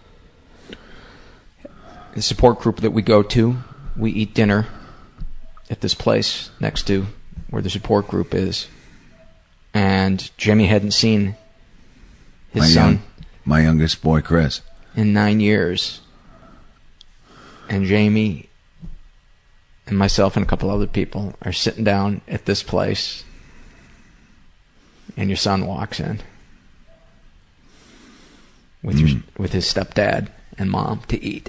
the support group that we go to, we eat dinner at this place next to where the support group is. And Jamie hadn't seen his son. My youngest boy, Chris. In 9 years. And Jamie and myself and a couple other people are sitting down at this place, and your son walks in with his stepdad and mom to eat.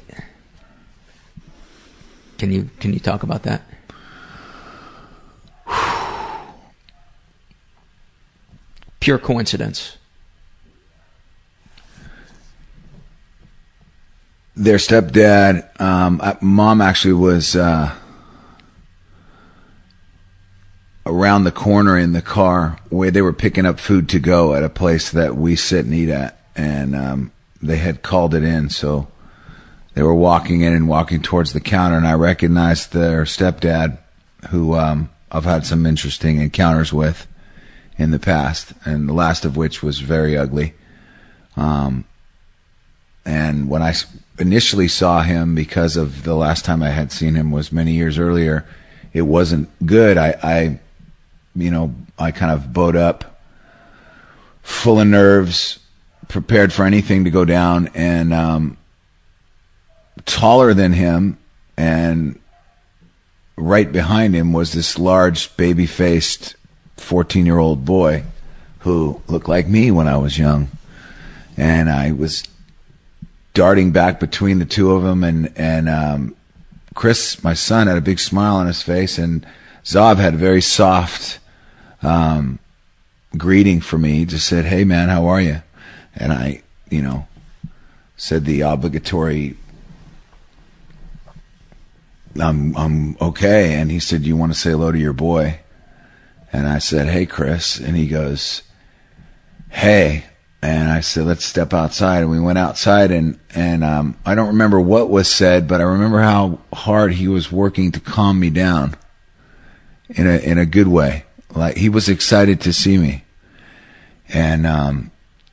Can you talk about that? Pure coincidence. Their stepdad, mom actually was around the corner in the car where they were picking up food to go at a place that we sit and eat at, and they had called it in, so they were walking in and walking towards the counter, and I recognized their stepdad, who I've had some interesting encounters with in the past, and the last of which was very ugly. And when I initially saw him, because of the last time I had seen him was many years earlier it wasn't good, I kind of bowed up, full of nerves, prepared for anything to go down, and taller than him, and right behind him was this large, baby-faced 14-year-old boy who looked like me when I was young. And I was darting back between the two of them, and Chris, my son, had a big smile on his face, and Zav had a very soft greeting for me. He just said, "Hey, man, how are you?" And I, said the obligatory, I'm okay. And he said, "You want to say hello to your boy?" And I said, "Hey, Chris." And he goes, "Hey." And I said, "Let's step outside." And we went outside, and I don't remember what was said, but I remember how hard he was working to calm me down in a good way. Like, he was excited to see me. And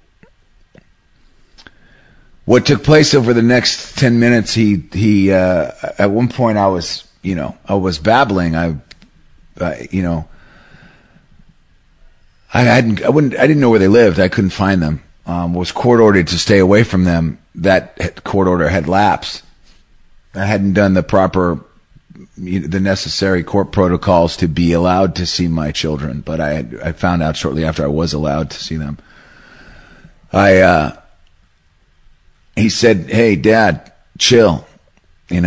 what took place over the next 10 minutes, he at one point I was babbling. I didn't know where they lived. I couldn't find them. Was court ordered to stay away from them. That court order had lapsed. I hadn't done the necessary court protocols to be allowed to see my children, but I found out shortly after I was allowed to see them. He said, "Hey, Dad, chill." He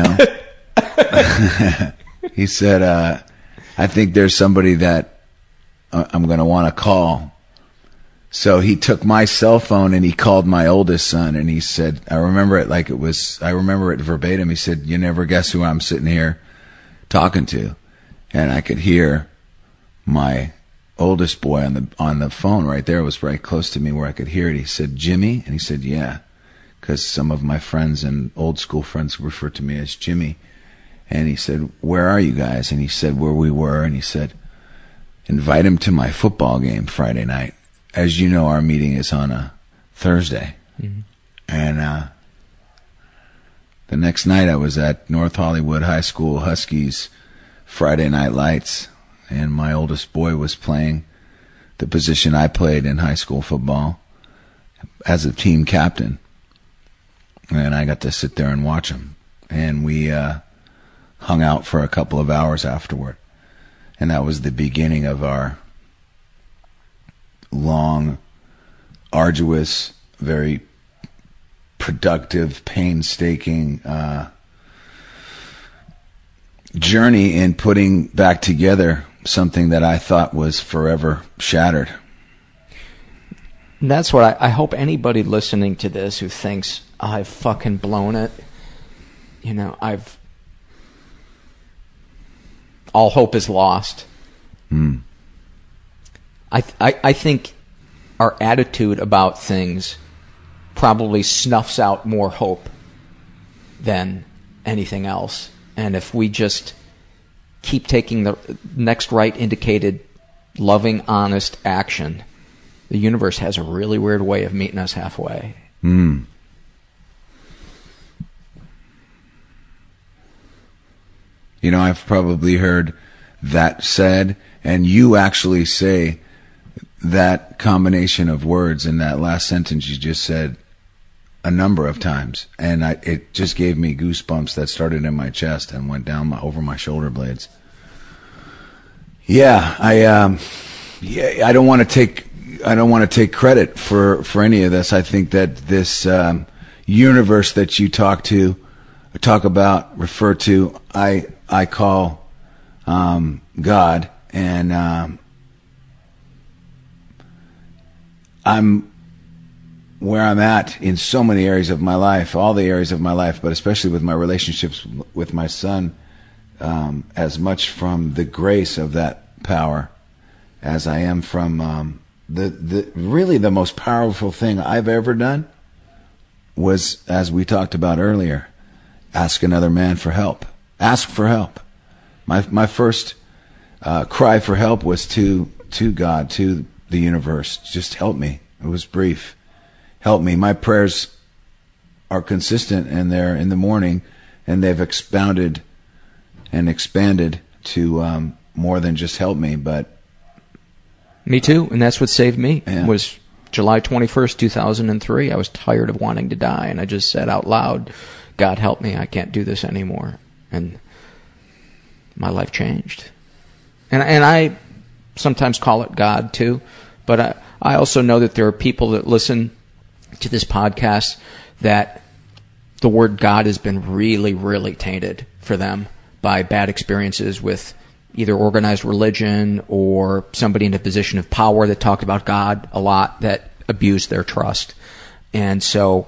said, "I think there's somebody that I'm going to want to call." So he took my cell phone and he called my oldest son, and he said, I remember it verbatim. He said, "You never guess who I'm sitting here talking to." And I could hear my oldest boy on the phone right there. It was right close to me where I could hear it. He said, "Jimmy?" And he said, "Yeah," because some of my friends and old school friends refer to me as Jimmy. And he said, "Where are you guys?" And he said where we were, and he said, "Invite him to my football game Friday night. As you know, our meeting is on a Thursday." Mm-hmm. And the next night I was at North Hollywood High School Huskies Friday Night Lights, and my oldest boy was playing the position I played in high school football as a team captain. And I got to sit there and watch him. And we hung out for a couple of hours afterward. And that was the beginning of our long, arduous, very productive, painstaking journey in putting back together something that I thought was forever shattered. And that's what I hope anybody listening to this who thinks, "I've fucking blown it, all hope is lost." I think our attitude about things probably snuffs out more hope than anything else. And if we just keep taking the next right indicated, loving, honest action, the universe has a really weird way of meeting us halfway. I've probably heard that said, and you actually say that combination of words in that last sentence you just said a number of times, and it just gave me goosebumps that started in my chest and went down over my shoulder blades. I don't want to take credit for any of this. I think that this universe that you talk about, refer to, I call God, and I'm where I'm at in so many areas of my life, all the areas of my life, but especially with my relationships with my son, as much from the grace of that power as I am from really the most powerful thing I've ever done was, as we talked about earlier, ask another man for help. Ask for help. My first cry for help was to God, to the universe. Just help me. It was brief. Help me. My prayers are consistent, and they're in the morning, and they've expounded and expanded to more than just help me, but... Me too, and that's what saved me. Yeah. Was July 21st, 2003. I was tired of wanting to die, and I just said out loud, God help me, I can't do this anymore. And my life changed. And I sometimes call it God too, but I also know that there are people that listen to this podcast that the word God has been really, really tainted for them by bad experiences with either organized religion or somebody in a position of power that talked about God a lot that abused their trust. And so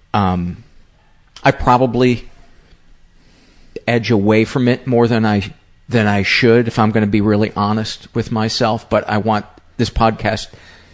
I probably edge away from it more than I should if I'm going to be really honest with myself. But I want this podcast...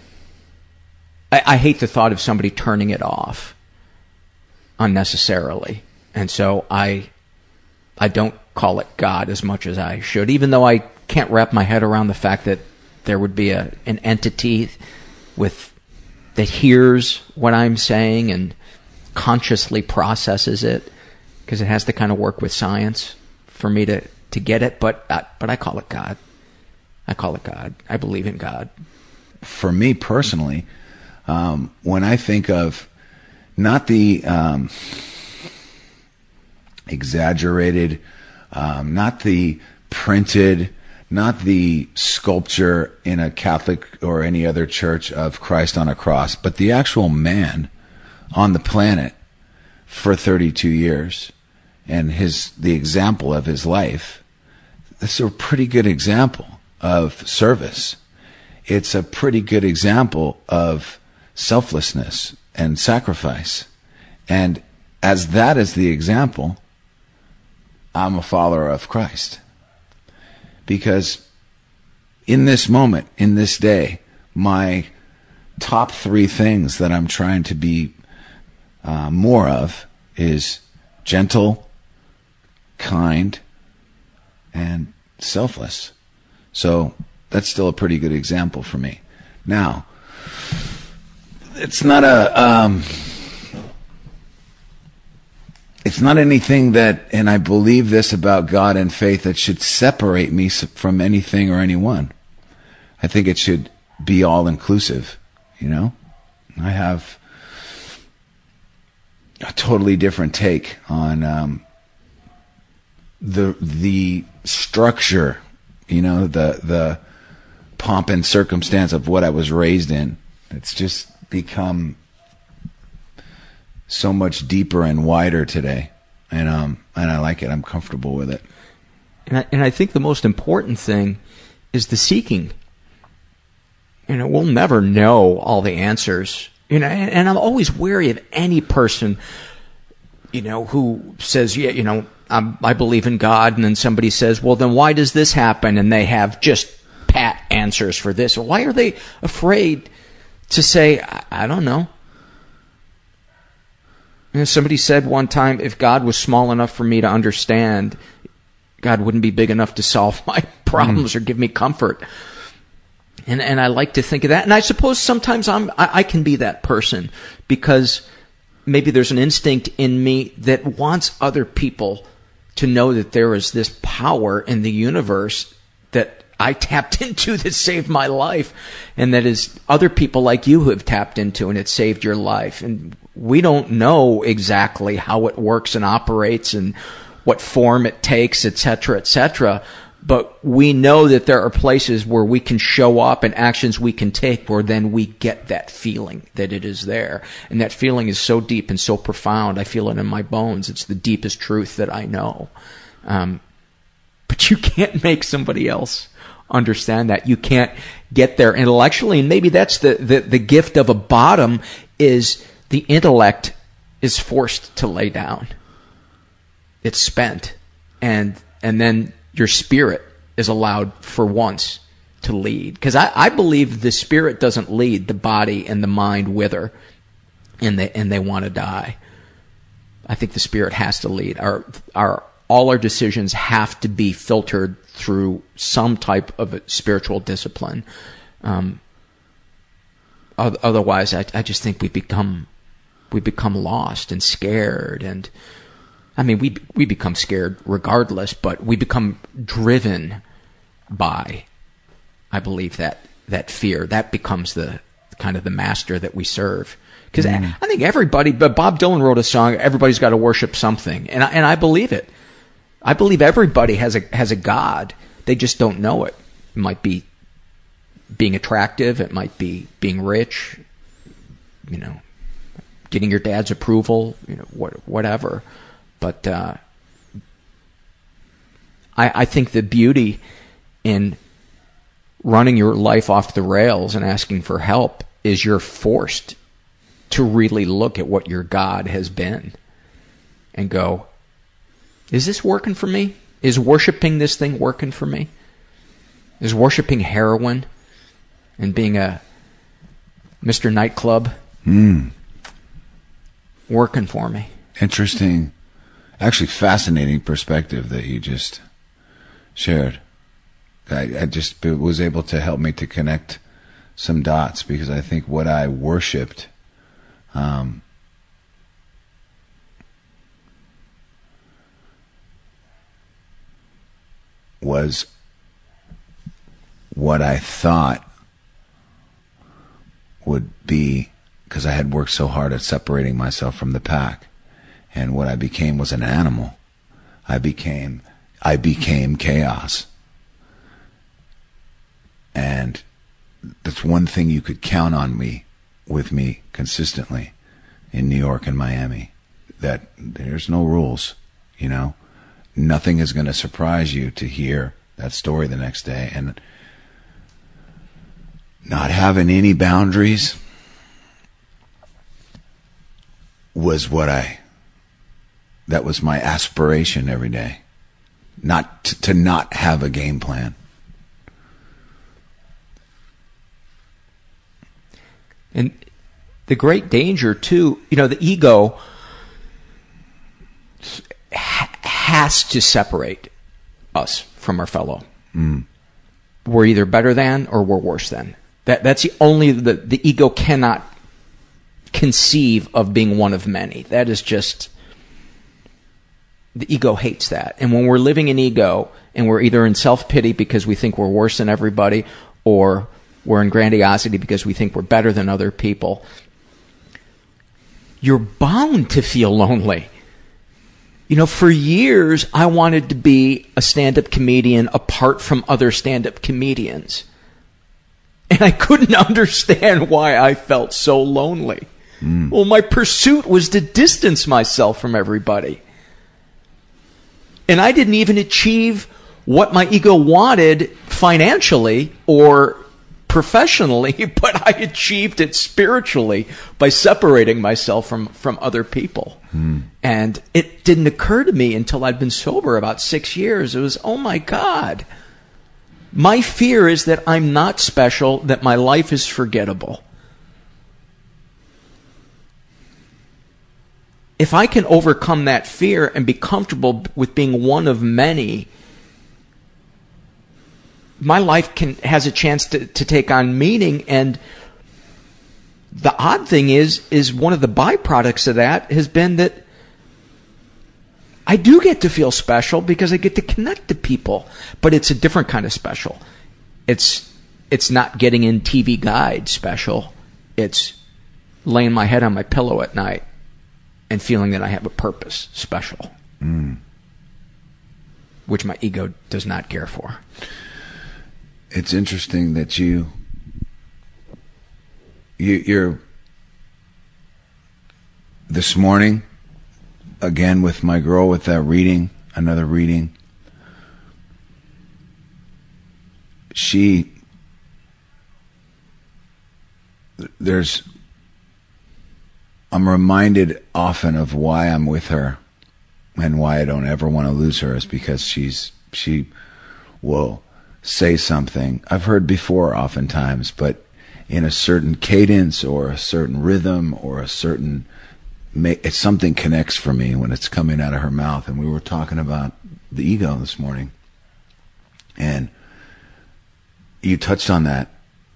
I hate the thought of somebody turning it off unnecessarily. And so I don't call it God as much as I should, even though I can't wrap my head around the fact that there would be an entity that hears what I'm saying and consciously processes it, because it has to kind of work with science for me to get it. But I call it God. I call it God. I believe in God. For me personally, when I think of not the exaggerated, not the printed, not the sculpture in a Catholic or any other church of Christ on a cross, but the actual man on the planet for 32 years and the example of his life, that's a pretty good example of service. It's a pretty good example of selflessness and sacrifice. And as that is the example, I'm a follower of Christ. Because in this moment, in this day, my top 3 things that I'm trying to be more of is gentle, kind, and selfless. So that's still a pretty good example for me. Now, it's not it's not anything that, and I believe this about God and faith, that should separate me from anything or anyone. I think it should be all inclusive, you know? I have a totally different take on the structure, you know, the pomp and circumstance of what I was raised in. It's just become so much deeper and wider today, and I like it. I'm comfortable with it. And I think the most important thing is the seeking. You know, we'll never know all the answers. You know, and I'm always wary of any person, you know, who says, yeah, you know, I believe in God, and then somebody says, well, then why does this happen? And they have just pat answers for this. Why are they afraid to say, I don't know? You know, somebody said one time, if God was small enough for me to understand, God wouldn't be big enough to solve my problems or give me comfort. And I like to think of that. And I suppose sometimes I can be that person, because maybe there's an instinct in me that wants other people to know that there is this power in the universe that I tapped into that saved my life, and that is other people like you who have tapped into, and it saved your life. And we don't know exactly how it works and operates and what form it takes, etc., etc., but we know that there are places where we can show up and actions we can take where then we get that feeling that it is there. And that feeling is so deep and so profound. I feel it in my bones. It's the deepest truth that I know. But you can't make somebody else understand that. You can't get there intellectually. And maybe that's the gift of a bottom, is the intellect is forced to lay down. It's spent. And then your spirit is allowed for once to lead. Because I believe the spirit doesn't lead, the body and the mind wither, and they want to die. I think the spirit has to lead. All our decisions have to be filtered through some type of a spiritual discipline. Otherwise, I just think we become lost and scared, and I mean, we become scared regardless, but we become driven by, I believe, that fear. That becomes the kind of the master that we serve. Because I think everybody, but Bob Dylan wrote a song, everybody's got to worship something. And I believe it. I believe everybody has a God. They just don't know it. It might be being attractive. It might be being rich, getting your dad's approval, whatever. But I think the beauty in running your life off the rails and asking for help is you're forced to really look at what your God has been and go, is this working for me? Is worshiping this thing working for me? Is worshiping heroin and being a Mr. Nightclub working for me? Interesting, actually fascinating perspective that you just shared. I just was able to help me to connect some dots, because I think what I worshipped was what I thought would be, because I had worked so hard at separating myself from the pack, and what I became was an animal. I became chaos. And that's one thing you could count on with me consistently in New York and Miami, that there's no rules, Nothing is going to surprise you to hear that story the next day. And not having any boundaries was that was my aspiration every day. Not to not have a game plan. And the great danger, too, the ego has to separate us from our fellow. We're either better than or we're worse than. That's the ego cannot conceive of being one of many. That is just, the ego hates that. And when we're living in ego and we're either in self-pity because we think we're worse than everybody, or we're in grandiosity because we think we're better than other people, you're bound to feel lonely. For years, I wanted to be a stand-up comedian apart from other stand-up comedians. And I couldn't understand why I felt so lonely. Well, my pursuit was to distance myself from everybody. And I didn't even achieve what my ego wanted financially or professionally, but I achieved it spiritually by separating myself from other people. And it didn't occur to me until I'd been sober about 6 years. It was, oh my God. My fear is that I'm not special, that my life is forgettable. If I can overcome that fear and be comfortable with being one of many, my life has a chance to take on meaning. And the odd thing is one of the byproducts of that has been that I do get to feel special because I get to connect to people, but it's a different kind of special. It's not getting in TV Guide special. It's laying my head on my pillow at night and feeling that I have a purpose special, which my ego does not care for. It's interesting that you're this morning, again with my girl, with that reading, another reading, I'm reminded often of why I'm with her and why I don't ever want to lose her, is because she will say something I've heard before oftentimes, but in a certain cadence or a certain rhythm or a certain, something connects for me when it's coming out of her mouth. And we were talking about the ego this morning, and you touched on that.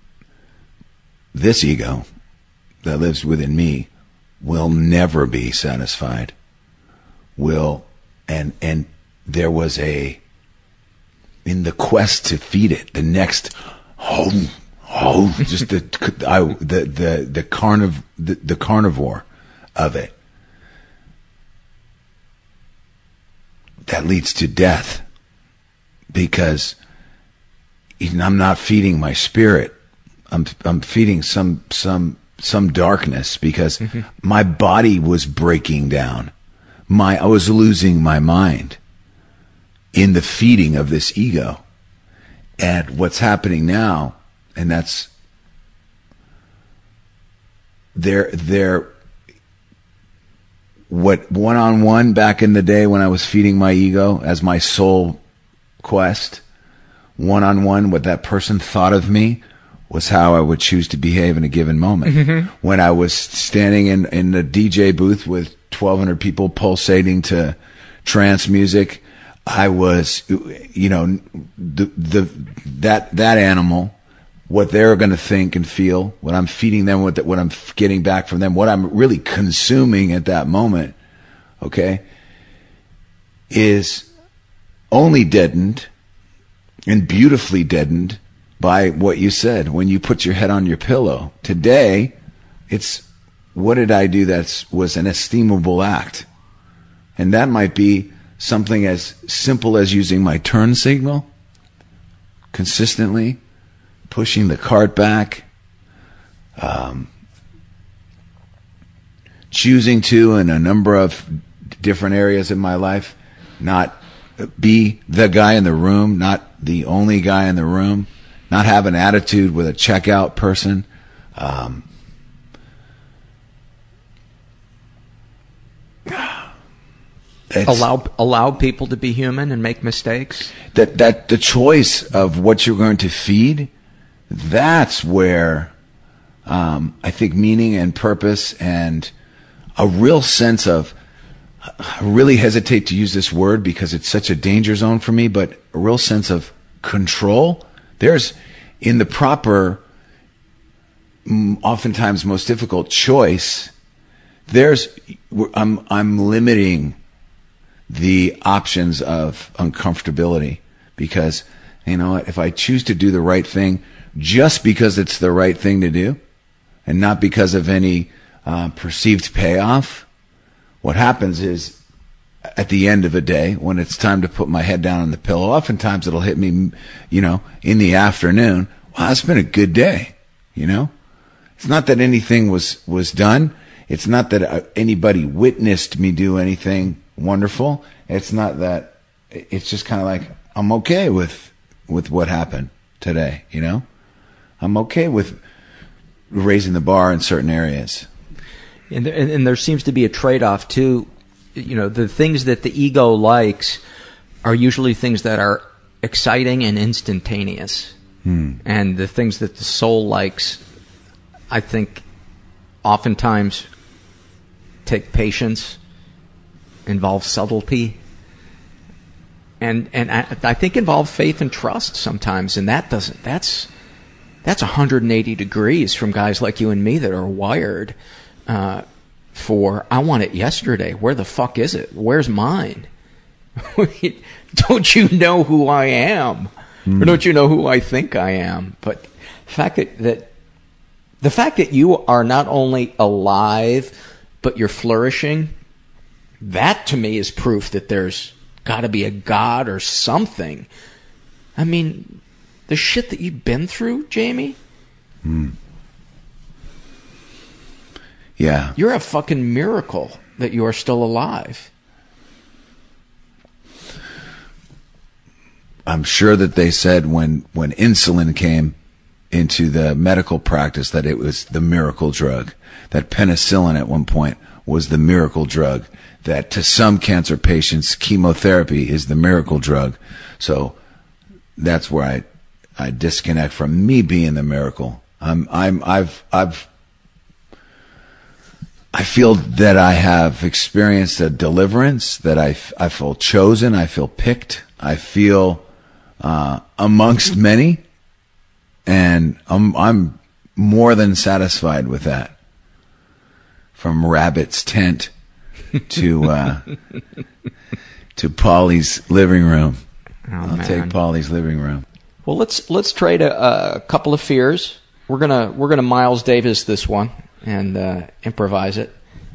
This ego that lives within me will never be satisfied, will And there was in the quest to feed it, the next, just the carnivore of it. That leads to death, because I'm not feeding my spirit. I'm feeding some darkness, because my body was breaking down. I was losing my mind in the feeding of this ego. And what's happening now, and that's what one-on-one back in the day when I was feeding my ego as my soul quest, one-on-one, what that person thought of me was how I would choose to behave in a given moment. When I was standing in the DJ booth with 1,200 people pulsating to trance music, I was, that animal, what they're going to think and feel, what I'm feeding them, what I'm getting back from them, what I'm really consuming at that moment, okay, is only deadened and beautifully deadened by what you said when you put your head on your pillow. Today, it's, what did I do that was an esteemable act? And that might be something as simple as using my turn signal consistently, pushing the cart back, choosing to, in a number of different areas in my life, not be the guy in the room, not the only guy in the room, not have an attitude with a checkout person. Allow people to be human and make mistakes. That the choice of what you're going to feed, that's where I think meaning and purpose and a real sense of, I really hesitate to use this word because it's such a danger zone for me, but a real sense of control. There's, in the proper, oftentimes most difficult choice, I'm limiting the options of uncomfortability, because, you know what, if I choose to do the right thing just because it's the right thing to do and not because of any perceived payoff, what happens is, at the end of a day, when it's time to put my head down on the pillow, oftentimes it'll hit me, in the afternoon. Wow, it's been a good day, It's not that anything was done. It's not that anybody witnessed me do anything wonderful. It's not that. It's just kind of like, I'm okay with what happened today, I'm okay with raising the bar in certain areas. And there seems to be a trade-off, too. The things that the ego likes are usually things that are exciting and instantaneous. And the things that the soul likes, I think, oftentimes take patience, involve subtlety, and I think involve faith and trust sometimes. And that's 180 degrees from guys like you and me that are wired for, I want it yesterday. Where the fuck is it? Where's mine? Don't you know who I am? Or don't you know who I think I am? But the fact that you are not only alive, but you're flourishing, that to me is proof that there's got to be a God or something. I mean, the shit that you've been through, Jamie. Yeah. You're a fucking miracle that you are still alive. I'm sure that they said when insulin came into the medical practice that it was the miracle drug, that penicillin at one point was the miracle drug, that to some cancer patients chemotherapy is the miracle drug. So that's where I disconnect from me being the miracle. I feel that I have experienced a deliverance, that I feel chosen, I feel picked, I feel amongst many, and I'm more than satisfied with that. From Rabbit's tent to to Paulie's living room. I'll take Paulie's living room. Well, let's trade a couple of fears. We're gonna Miles Davis this one and improvise it.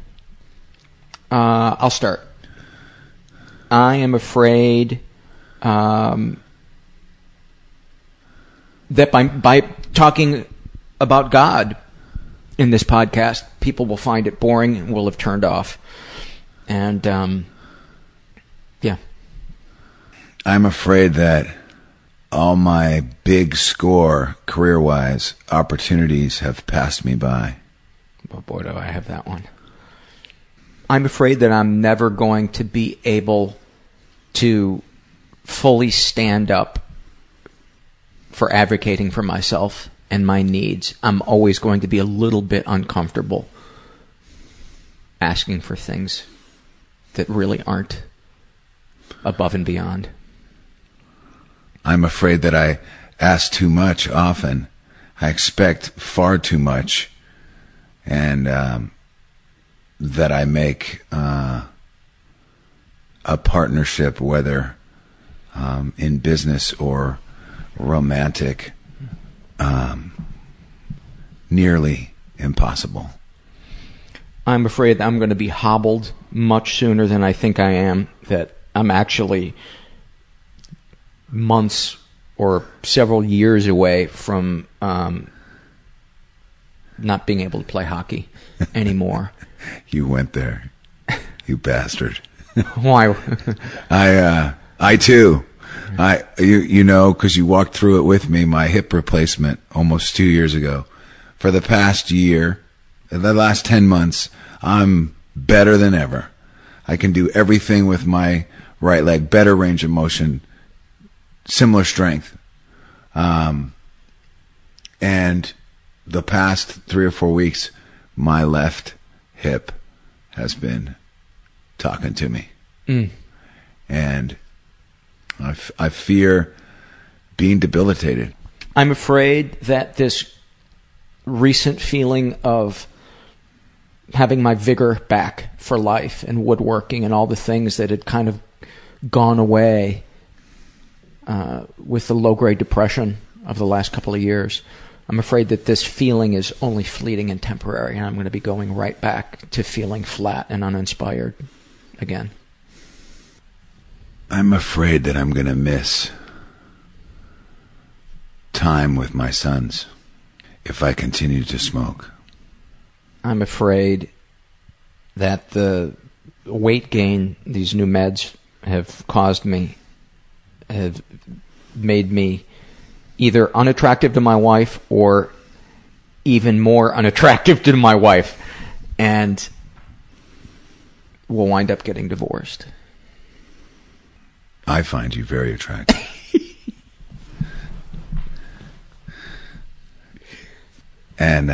I'll start. I am afraid that by talking about God in this podcast, people will find it boring and will have turned off. And yeah. I'm afraid that all my big score, career-wise, opportunities have passed me by. Oh boy, do I have that one. I'm afraid that I'm never going to be able to fully stand up for advocating for myself and my needs. I'm always going to be a little bit uncomfortable asking for things that really aren't above and beyond. I'm afraid that I ask too much often. I expect far too much, and that I make a partnership, whether in business or romantic, nearly impossible. I'm afraid that I'm going to be hobbled much sooner than I think I am, that I'm actually months or several years away from not being able to play hockey anymore. You went there, you bastard. Why? I too. You know, because you walked through it with me, my hip replacement almost 2 years ago. For the past year, the last 10 months, I'm better than ever. I can do everything with my right leg, better range of motion, similar strength. And the past 3 or 4 weeks, my left hip has been talking to me. And I fear being debilitated. I'm afraid that this recent feeling of having my vigor back for life and woodworking and all the things that had kind of gone away with the low-grade depression of the last couple of years, I'm afraid that this feeling is only fleeting and temporary, and I'm going to be going right back to feeling flat and uninspired again. I'm afraid that I'm going to miss time with my sons if I continue to smoke. I'm afraid that the weight gain these new meds have caused me have made me either unattractive to my wife or even more unattractive to my wife, and we'll wind up getting divorced. I find you very attractive. And,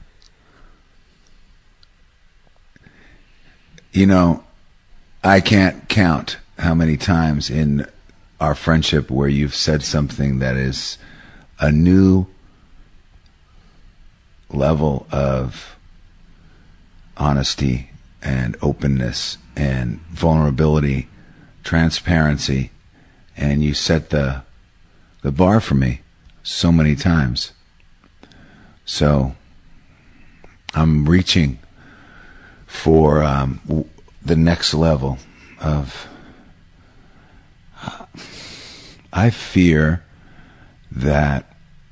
you know, I can't count how many times in our friendship where you've said something that is a new level of honesty and openness and vulnerability, transparency, and you set the bar for me so many times. So I'm reaching for the next level of I fear that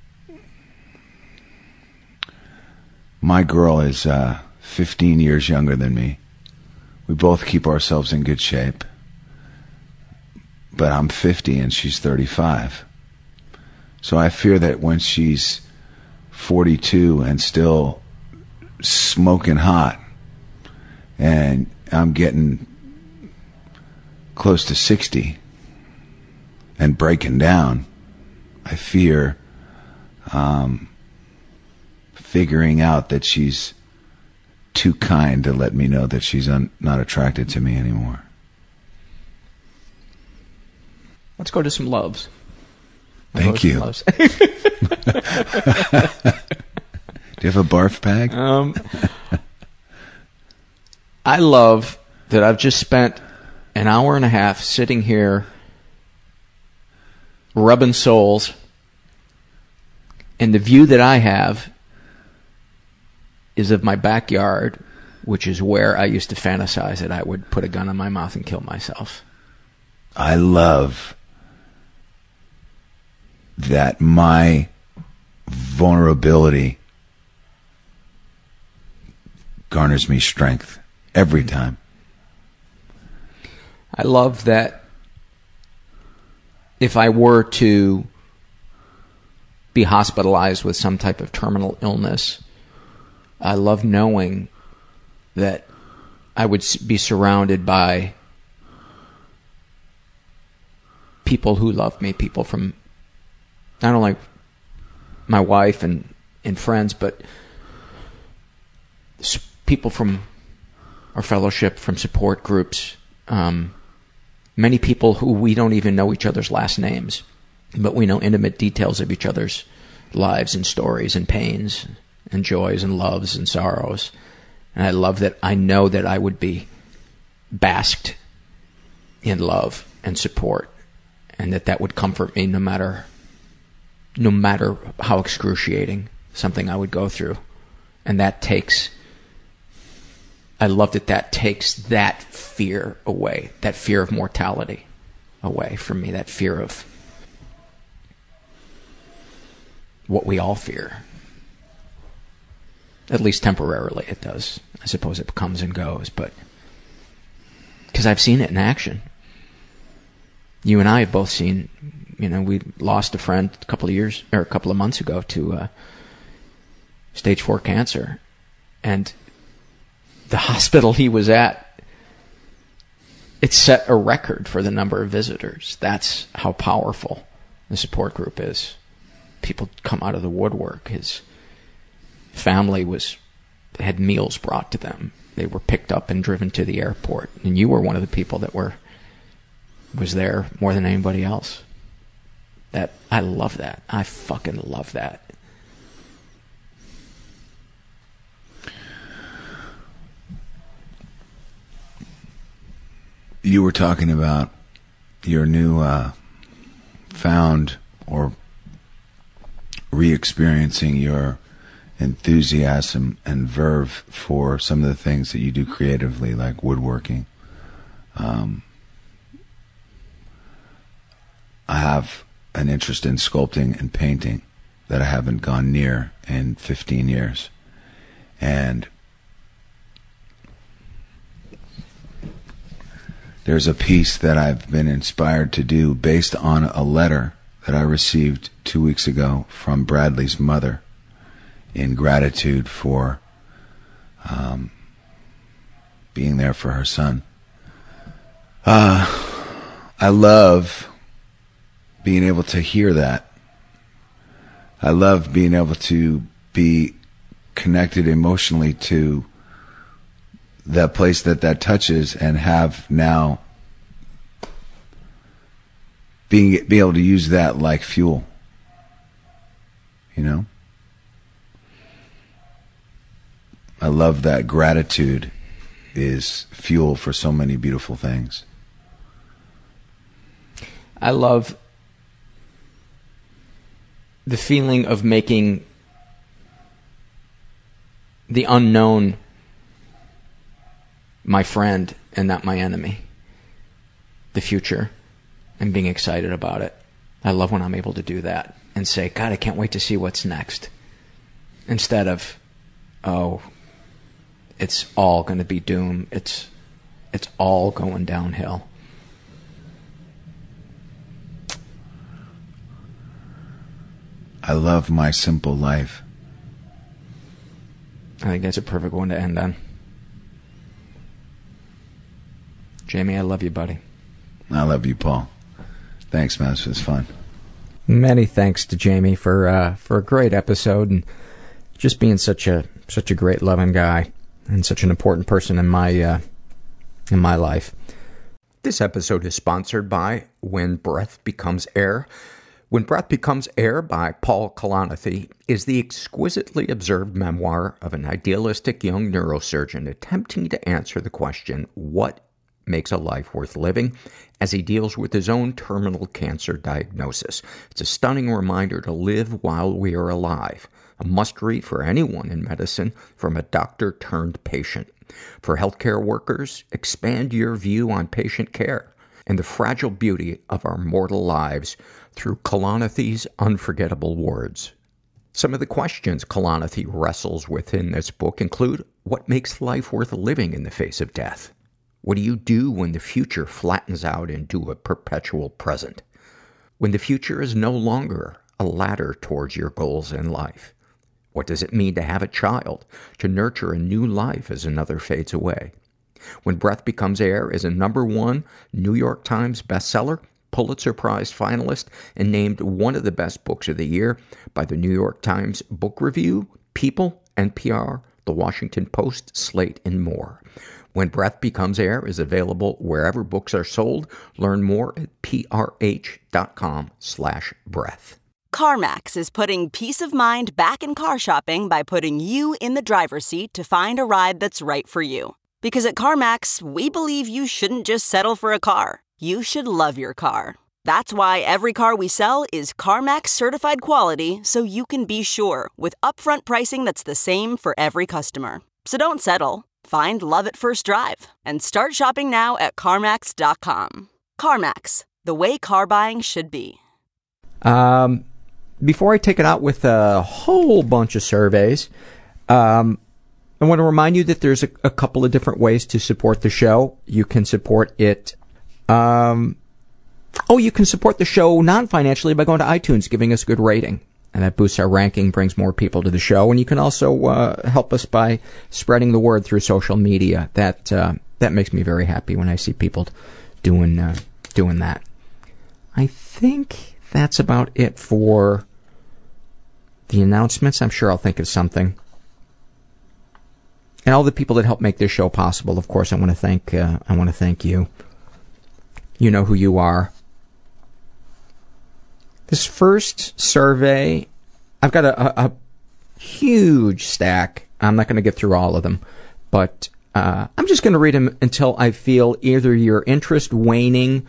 my girl is 15 years younger than me. We both keep ourselves in good shape. But I'm 50 and she's 35. So I fear that when she's 42 and still smoking hot, and I'm getting close to 60 and breaking down, I fear figuring out that she's too kind to let me know that she's not attracted to me anymore. Let's go to some loves. Thank you. Do you have a barf bag? I love that I've just spent an hour and a half sitting here rubbing souls, and the view that I have is of my backyard, which is where I used to fantasize that I would put a gun in my mouth and kill myself. I love that my vulnerability garners me strength every time. I love that if I were to be hospitalized with some type of terminal illness, I love knowing that I would be surrounded by people who love me, people from not only my wife and friends, but people from our fellowship, from support groups, many people who we don't even know each other's last names, but we know intimate details of each other's lives and stories and pains and joys and loves and sorrows. And I love that I know that I would be basked in love and support, and that would comfort me no matter how excruciating something I would go through. And I love that takes that fear away, that fear of mortality away from me, that fear of what we all fear. At least temporarily it does. I suppose it comes and goes, but because I've seen it in action. You and I have both seen, we lost a friend a couple of months ago to stage 4 cancer. And the hospital he was at, it set a record for the number of visitors. That's how powerful the support group is. People come out of the woodwork. His family had meals brought to them. They were picked up and driven to the airport. And you were one of the people that was there more than anybody else. I love that. I fucking love that. You were talking about your new found or re-experiencing your enthusiasm and verve for some of the things that you do creatively, like woodworking. I have an interest in sculpting and painting that I haven't gone near in 15 years. And there's a piece that I've been inspired to do based on a letter that I received 2 weeks ago from Bradley's mother in gratitude for being there for her son. I love being able to hear that. I love being able to be connected emotionally to that place that touches, and have now be able to use that like fuel. I love that gratitude is fuel for so many beautiful things. I love the feeling of making the unknown my friend and not my enemy. The future, and being excited about it. I love when I'm able to do that and say, God, I can't wait to see what's next. Instead of, it's all going to be doom. It's all going downhill. I love my simple life. I think that's a perfect one to end on. Jamie, I love you, buddy. I love you, Paul. Thanks, man. This was fun. Many thanks to Jamie for a great episode, and just being such a great, loving guy, and such an important person in my life. This episode is sponsored by When Breath Becomes Air. When Breath Becomes Air by Paul Kalanithi is the exquisitely observed memoir of an idealistic young neurosurgeon attempting to answer the question, what makes a life worth living as he deals with his own terminal cancer diagnosis. It's a stunning reminder to live while we are alive. A must-read for anyone in medicine from a doctor turned patient. For healthcare workers, expand your view on patient care and the fragile beauty of our mortal lives through Kalanithe's unforgettable words. Some of the questions Kalanithi wrestles with in this book include, what makes life worth living in the face of death? What do you do when the future flattens out into a perpetual present? When the future is no longer a ladder towards your goals in life? What does it mean to have a child, to nurture a new life as another fades away? When Breath Becomes Air is a #1 New York Times bestseller, Pulitzer Prize finalist, and named one of the best books of the year by the New York Times Book Review, People, NPR, The Washington Post, Slate, and more. When Breath Becomes Air is available wherever books are sold. Learn more at prh.com/breath. CarMax is putting peace of mind back in car shopping by putting you in the driver's seat to find a ride that's right for you. Because at CarMax, we believe you shouldn't just settle for a car. You should love your car. That's why every car we sell is CarMax certified quality, so you can be sure with upfront pricing that's the same for every customer. So don't settle. Find love at first drive and start shopping now at CarMax.com. CarMax, the way car buying should be. Before I take it out with a whole bunch of surveys, I want to remind you that there's a couple of different ways to support the show. You can support it. You can support the show non-financially by going to iTunes, giving us a good rating. And that boosts our ranking, brings more people to the show. And you can also help us by spreading the word through social media. That makes me very happy when I see people doing that. I think that's about it for the announcements. I'm sure I'll think of something. And all the people that help make this show possible, of course, I want to thank you. You know who you are. This first survey, I've got a huge stack. I'm not going to get through all of them, but I'm just going to read them until I feel either your interest waning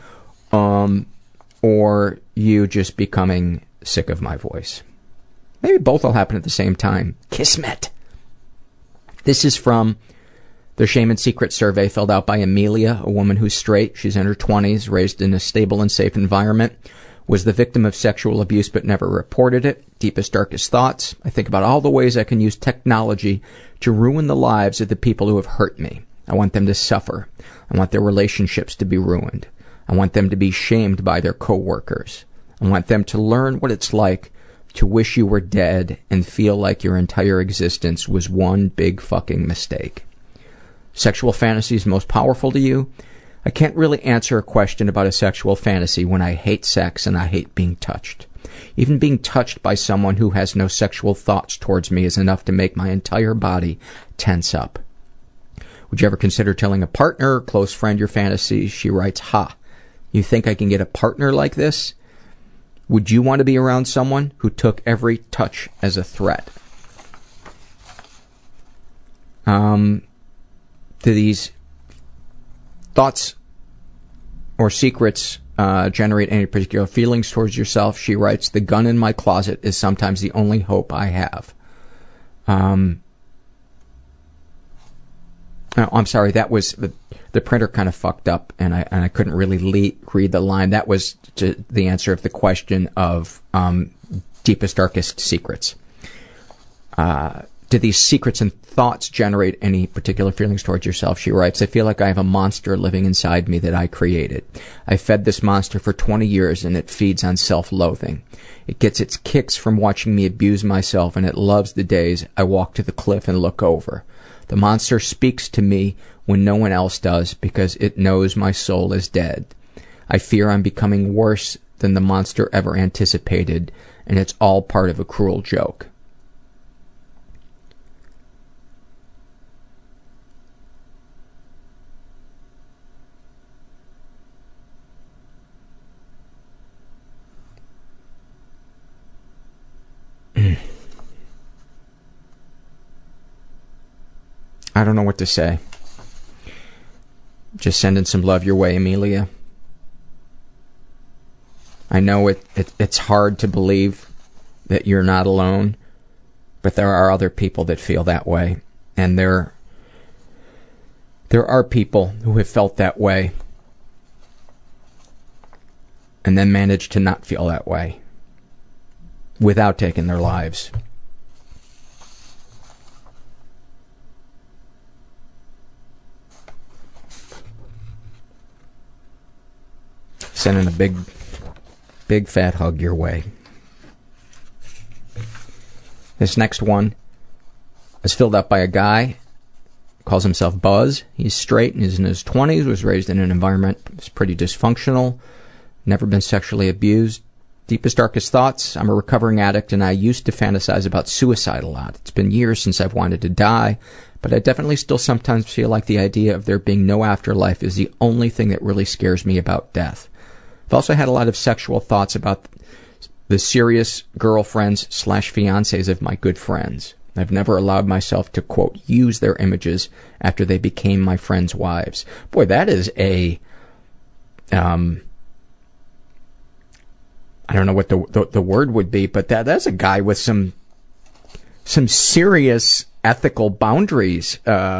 or you just becoming sick of my voice. Maybe both will happen at the same time. Kismet. This is from the Shame and Secret survey filled out by Amelia, a woman who's straight. She's in her 20s, raised in a stable and safe environment, was the victim of sexual abuse but never reported it. Deepest, darkest thoughts. I think about all the ways I can use technology to ruin the lives of the people who have hurt me. I want them to suffer. I want their relationships to be ruined. I want them to be shamed by their coworkers. I want them to learn what it's like to wish you were dead and feel like your entire existence was one big fucking mistake. Sexual fantasies most powerful to you? I can't really answer a question about a sexual fantasy when I hate sex and I hate being touched. Even being touched by someone who has no sexual thoughts towards me is enough to make my entire body tense up. Would you ever consider telling a partner or close friend your fantasies? She writes, ha, you think I can get a partner like this? Would you want to be around someone who took every touch as a threat? Do these thoughts or secrets generate any particular feelings towards yourself? She writes, the gun in my closet is sometimes the only hope I have. I'm sorry, that was the printer kind of fucked up and I couldn't really read the line. That was the answer of the question of deepest, darkest secrets. Do these secrets and thoughts generate any particular feelings towards yourself? She writes, I feel like I have a monster living inside me that I created. I fed this monster for 20 years and it feeds on self-loathing. It gets its kicks from watching me abuse myself and it loves the days I walk to the cliff and look over. The monster speaks to me when no one else does because it knows my soul is dead. I fear I'm becoming worse than the monster ever anticipated, and it's all part of a cruel joke. I don't know what to say. Just sending some love your way, Amelia. I know it's hard to believe that you're not alone, but there are other people that feel that way. And there are people who have felt that way and then managed to not feel that way without taking their lives. Sending a big fat hug your way. This next one is filled out by a guy, calls himself Buzz. He's straight and is in his 20s, was raised in an environment that's pretty dysfunctional, never been sexually abused. Deepest, darkest thoughts. I'm a recovering addict and I used to fantasize about suicide a lot. It's been years since I've wanted to die, but I definitely still sometimes feel like the idea of there being no afterlife is the only thing that really scares me about death. I've also had a lot of sexual thoughts about the serious girlfriends / fiancés of my good friends. I've never allowed myself to, quote, use their images after they became my friends' wives. Boy, that is a, I don't know what the word would be, but that's a guy with some serious ethical boundaries,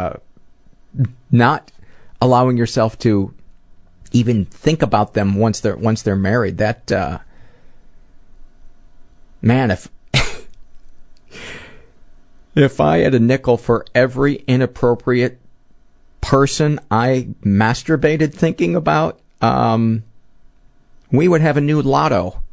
not allowing yourself to even think about them once they're married. That man, if I had a nickel for every inappropriate person I masturbated thinking about, we would have a new lotto.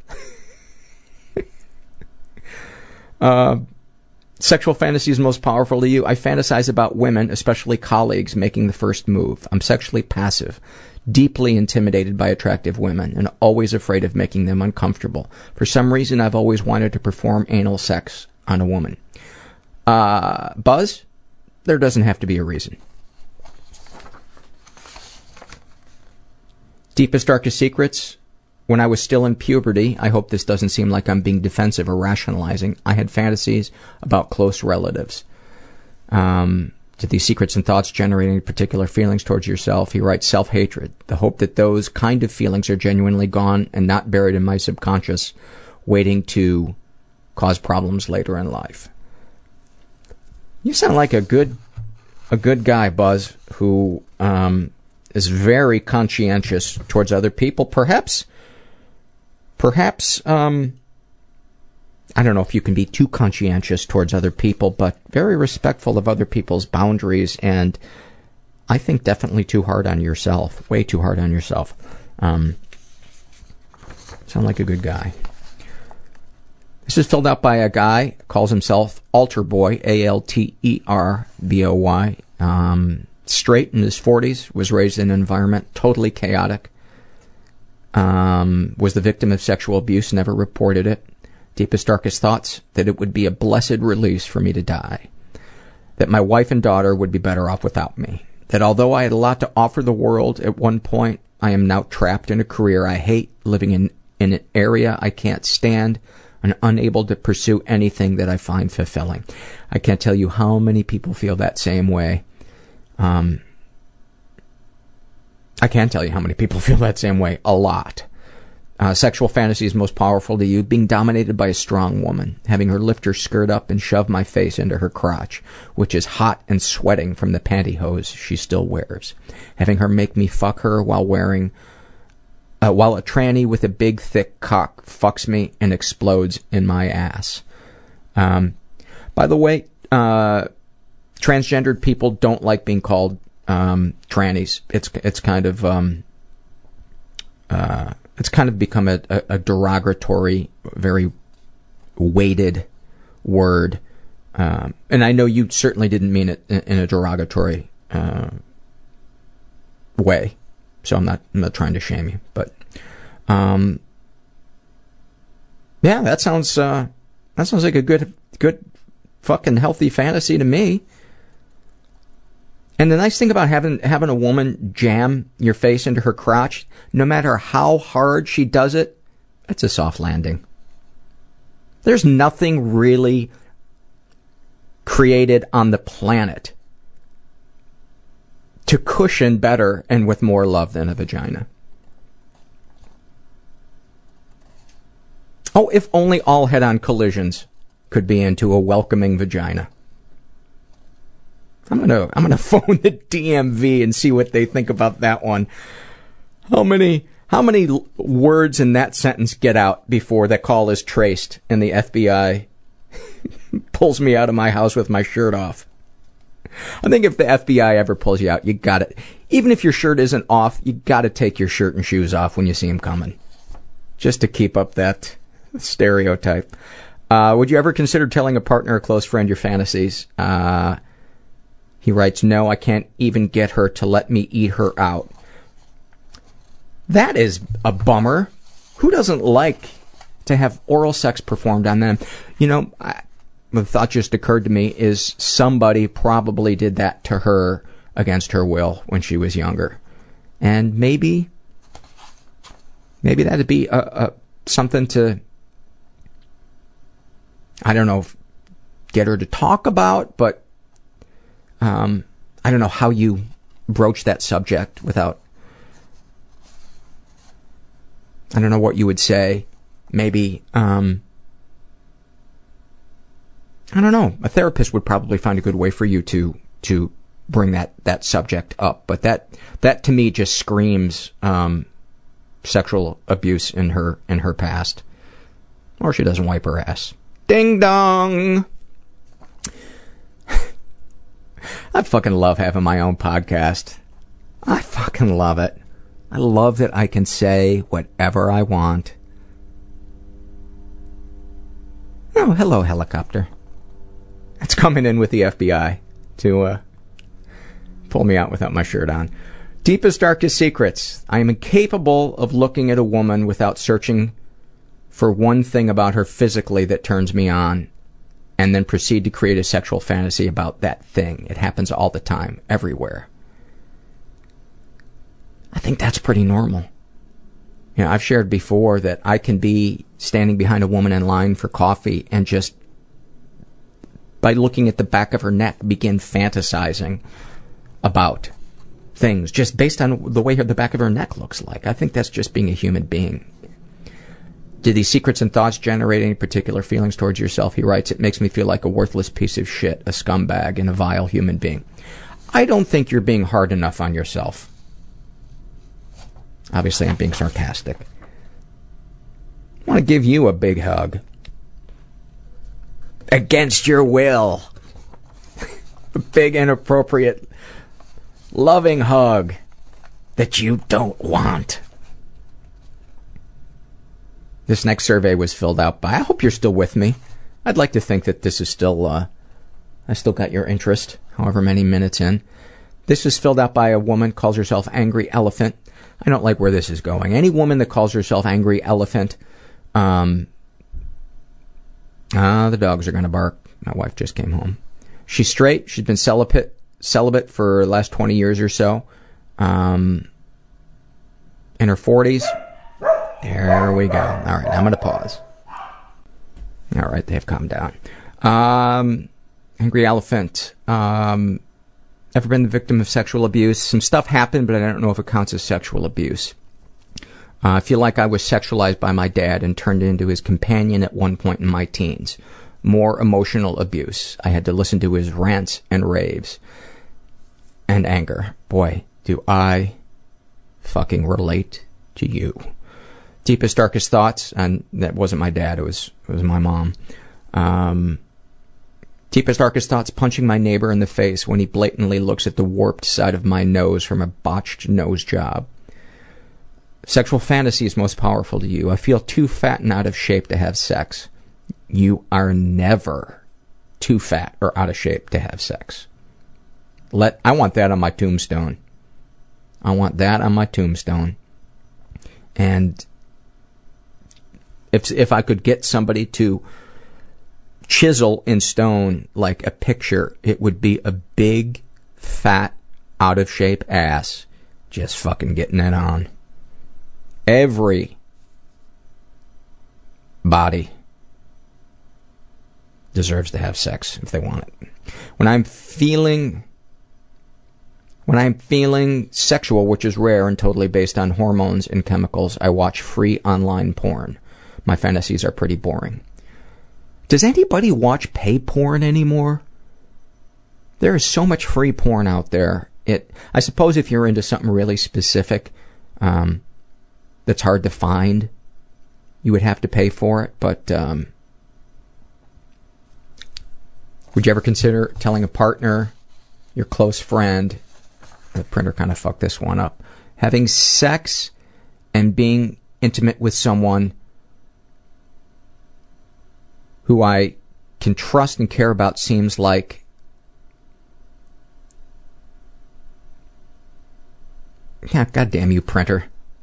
Sexual fantasies most powerful to you. I fantasize about women, especially colleagues, making the first move. I'm sexually passive, deeply intimidated by attractive women, and always afraid of making them uncomfortable. For some reason, I've always wanted to perform anal sex on a woman. Buzz, there doesn't have to be a reason. Deepest, darkest secrets. When I was still in puberty, I hope this doesn't seem like I'm being defensive or rationalizing, I had fantasies about close relatives. Did these secrets and thoughts generate any particular feelings towards yourself? He writes, self-hatred. The hope that those kind of feelings are genuinely gone and not buried in my subconscious, waiting to cause problems later in life. You sound like a good guy, Buzz, who is very conscientious towards other people. Perhaps, I don't know if you can be too conscientious towards other people, but very respectful of other people's boundaries, and I think definitely too hard on yourself. Way too hard on yourself. Sound like a good guy. This is filled out by a guy, calls himself Alter Boy, Alterboy. Straight, in his 40s, was raised in an environment totally chaotic. Was the victim of sexual abuse, never reported it. Deepest, darkest thoughts, that it would be a blessed release for me to die. That my wife and daughter would be better off without me. That although I had a lot to offer the world at one point, I am now trapped in a career I hate, living in an area I can't stand, and unable to pursue anything that I find fulfilling. I can't tell you how many people feel that same way. I can tell you how many people feel that same way. A lot. Sexual fantasies most powerful to you. Being dominated by a strong woman. Having her lift her skirt up and shove my face into her crotch, which is hot and sweating from the pantyhose she still wears. Having her make me fuck her while wearing... while a tranny with a big thick cock fucks me and explodes in my ass. By the way, transgendered people don't like being called trannies. It's kind of become a derogatory, very weighted word. And I know you certainly didn't mean it in a derogatory way. So I'm not trying to shame you, but yeah, that sounds like a good fucking healthy fantasy to me. And the nice thing about having a woman jam your face into her crotch, no matter how hard she does it, it's a soft landing. There's nothing really created on the planet to cushion better and with more love than a vagina. Oh, if only all head-on collisions could be into a welcoming vagina. I'm gonna phone the DMV and see what they think about that one. How many words in that sentence get out before that call is traced and the FBI pulls me out of my house with my shirt off? I think if the FBI ever pulls you out, you got it. Even if your shirt isn't off, you got to take your shirt and shoes off when you see them coming, just to keep up that stereotype. Would you ever consider telling a partner or close friend your fantasies? He writes, no, I can't even get her to let me eat her out. That is a bummer. Who doesn't like to have oral sex performed on them? You know, the thought just occurred to me is somebody probably did that to her against her will when she was younger. And maybe that'd be something to, I don't know, get her to talk about, but I don't know how you broach that subject without, I don't know what you would say. Maybe, I don't know. A therapist would probably find a good way for you to bring that subject up. But that to me just screams sexual abuse in her past. Or she doesn't wipe her ass. Ding dong! I fucking love having my own podcast. I fucking love it. I love that I can say whatever I want. Oh, hello, helicopter. It's coming in with the FBI to pull me out without my shirt on. Deepest, darkest secrets. I am incapable of looking at a woman without searching for one thing about her physically that turns me on, and then proceed to create a sexual fantasy about that thing. It happens all the time, everywhere. I think that's pretty normal. You know, I've shared before that I can be standing behind a woman in line for coffee and just, by looking at the back of her neck, begin fantasizing about things just based on the way the back of her neck looks like. I think that's just being a human being. Do these secrets and thoughts generate any particular feelings towards yourself? He writes, it makes me feel like a worthless piece of shit, a scumbag, and a vile human being. I don't think you're being hard enough on yourself. Obviously, I'm being sarcastic. I want to give you a big hug. Against your will. A big, inappropriate, loving hug that you don't want. This next survey was filled out by, I hope you're still with me. I'd like to think that this is still, I still got your interest, however many minutes in. This is filled out by a woman, calls herself Angry Elephant. I don't like where this is going. Any woman that calls herself Angry Elephant, the dogs are going to bark. My wife just came home. She's straight. She's been celibate for the last 20 years or so. In her 40s. There we go. All right, I'm going to pause. All right, they've calmed down. Angry Elephant. Ever been the victim of sexual abuse? Some stuff happened, but I don't know if it counts as sexual abuse. I feel like I was sexualized by my dad and turned into his companion at one point in my teens. More emotional abuse. I had to listen to his rants and raves. And anger. Boy, do I fucking relate to you. Deepest, darkest thoughts, and that wasn't my dad, it was my mom. Deepest, darkest thoughts, punching my neighbor in the face when he blatantly looks at the warped side of my nose from a botched nose job. Sexual fantasy is most powerful to you. I feel too fat and out of shape to have sex. You are never too fat or out of shape to have sex. I want that on my tombstone. I want that on my tombstone. And if I could get somebody to chisel in stone like a picture, it would be a big, fat, out of shape ass just fucking getting it on. Every body deserves to have sex if they want it. When I'm feeling When I'm feeling sexual, which is rare and totally based on hormones and chemicals, I watch free online porn. My fantasies are pretty boring. Does anybody watch pay porn anymore? There is so much free porn out there. I suppose if you're into something really specific that's hard to find, you would have to pay for it. But would you ever consider telling a partner, your close friend, the printer kind of fucked this one up, having sex and being intimate with someone who I can trust and care about seems like... Yeah, goddamn you, printer.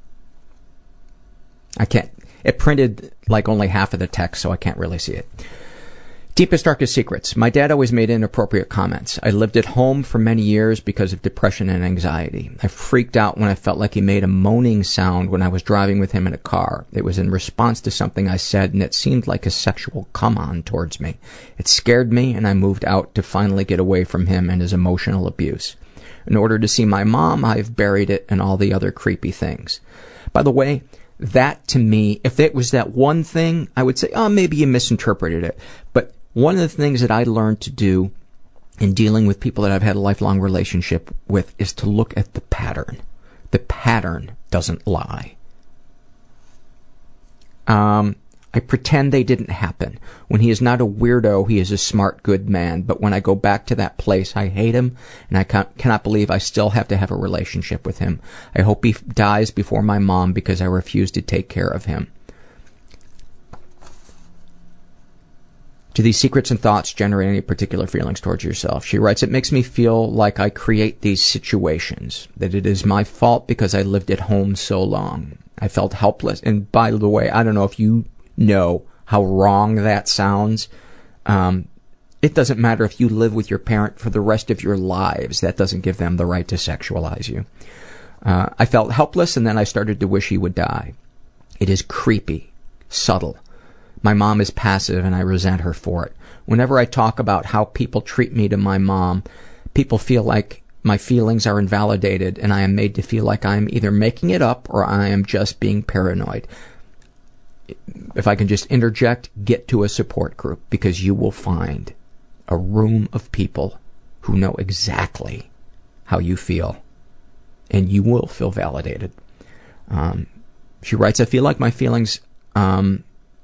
I can't... It printed like only half of the text, so I can't really see it. Deepest, darkest secrets. My dad always made inappropriate comments. I lived at home for many years because of depression and anxiety. I freaked out when I felt like he made a moaning sound when I was driving with him in a car. It was in response to something I said, and it seemed like a sexual come-on towards me. It scared me, and I moved out to finally get away from him and his emotional abuse. In order to see my mom, I've buried it and all the other creepy things. By the way, that to me, if it was that one thing, I would say, oh, maybe you misinterpreted it. But one of the things that I learned to do in dealing with people that I've had a lifelong relationship with is to look at the pattern. The pattern doesn't lie. I pretend they didn't happen. When he is not a weirdo, he is a smart, good man. But when I go back to that place, I hate him, and I cannot believe I still have to have a relationship with him. I hope he dies before my mom because I refuse to take care of him. Do these secrets and thoughts generate any particular feelings towards yourself? She writes, it makes me feel like I create these situations, that it is my fault because I lived at home so long. I felt helpless. And by the way, I don't know if you know how wrong that sounds. It doesn't matter if you live with your parent for the rest of your lives. That doesn't give them the right to sexualize you. I felt helpless, and then I started to wish he would die. It is creepy, subtle. My mom is passive, and I resent her for it. Whenever I talk about how people treat me to my mom, people feel like my feelings are invalidated, and I am made to feel like I am either making it up or I am just being paranoid. If I can just interject, get to a support group, because you will find a room of people who know exactly how you feel, and you will feel validated. She writes, I feel like my feelings are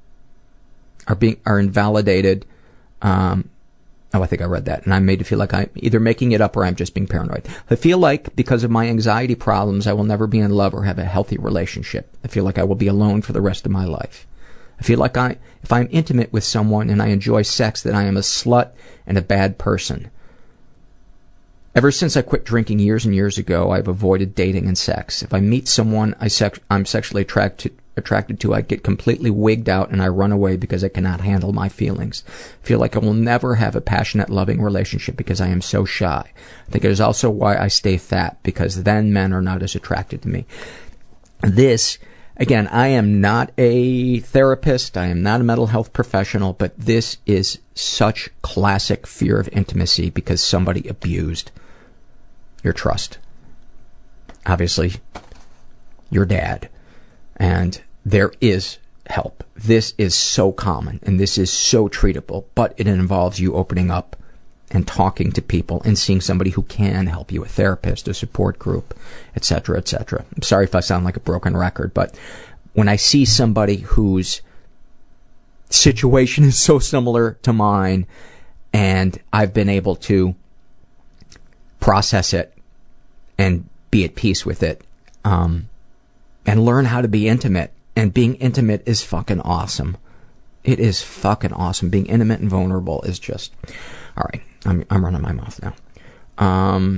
invalidated. I think I read that. And I'm made to feel like I'm either making it up or I'm just being paranoid. I feel like because of my anxiety problems, I will never be in love or have a healthy relationship. I feel like I will be alone for the rest of my life. I feel like if I'm intimate with someone and I enjoy sex, that I am a slut and a bad person. Ever since I quit drinking years and years ago, I've avoided dating and sex. If I meet someone I'm sexually attracted to, I get completely wigged out and I run away because I cannot handle my feelings. I feel like I will never have a passionate, loving relationship because I am so shy. I think it is also why I stay fat, because then men are not as attracted to me. This, again, I am not a therapist, I am not a mental health professional, but this is such classic fear of intimacy because somebody abused your trust. Obviously, your dad. And there is help. This is so common, and this is so treatable, but it involves you opening up and talking to people and seeing somebody who can help you, a therapist, a support group, etc., etc. I'm sorry if I sound like a broken record, but when I see somebody whose situation is so similar to mine, and I've been able to process it and be at peace with it, and learn how to be intimate. And being intimate is fucking awesome. It is fucking awesome. Being intimate and vulnerable is just... Alright, I'm running my mouth now.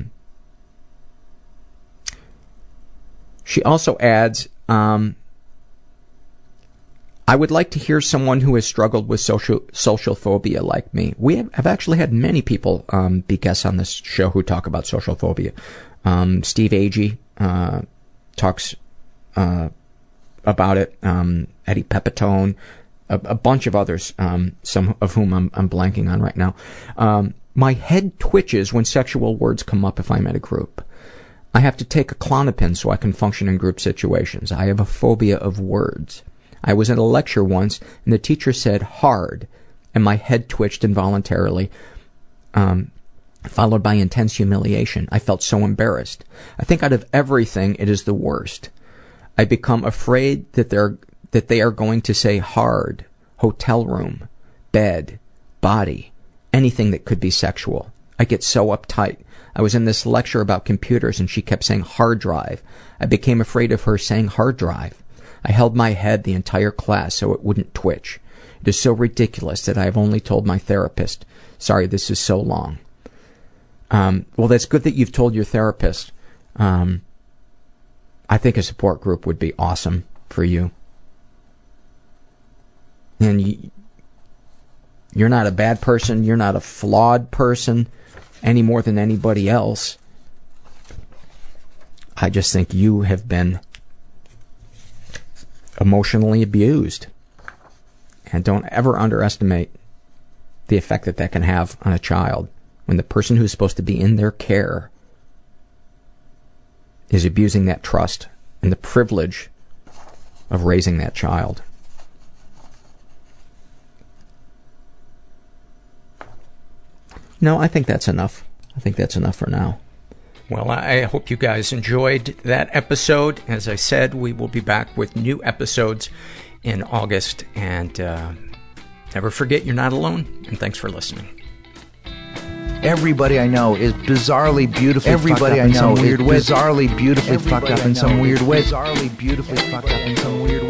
She also adds, I would like to hear someone who has struggled with social phobia like me. We have actually had many people be guests on this show who talk about social phobia. Steve Agee talks about it. Eddie Pepitone, a bunch of others, some of whom I'm blanking on right now. My head twitches when sexual words come up if I'm at a group. I have to take a Klonopin so I can function in group situations. I have a phobia of words. I was in a lecture once, and the teacher said hard, and my head twitched involuntarily, followed by intense humiliation. I felt so embarrassed. I think out of everything, it is the worst. I become afraid that they are going to say hard, hotel room, bed, body, anything that could be sexual. I get so uptight. I was in this lecture about computers and she kept saying hard drive. I became afraid of her saying hard drive. I held my head the entire class so it wouldn't twitch. It is so ridiculous that I have only told my therapist. Sorry, this is so long. Well, that's good that you've told your therapist. I think a support group would be awesome for you. And you're not a bad person. You're not a flawed person any more than anybody else. I just think you have been emotionally abused. And don't ever underestimate the effect that can have on a child when the person who's supposed to be in their care is abusing that trust and the privilege of raising that child. No, I think that's enough. I think that's enough for now. Well, I hope you guys enjoyed that episode. As I said, we will be back with new episodes in August. And never forget, you're not alone. And thanks for listening. Everybody I know is bizarrely beautifully fucked up in some weird way. Bizarrely beautifully fucked up in some weird way. Bizarrely beautifully fucked up in some weird way.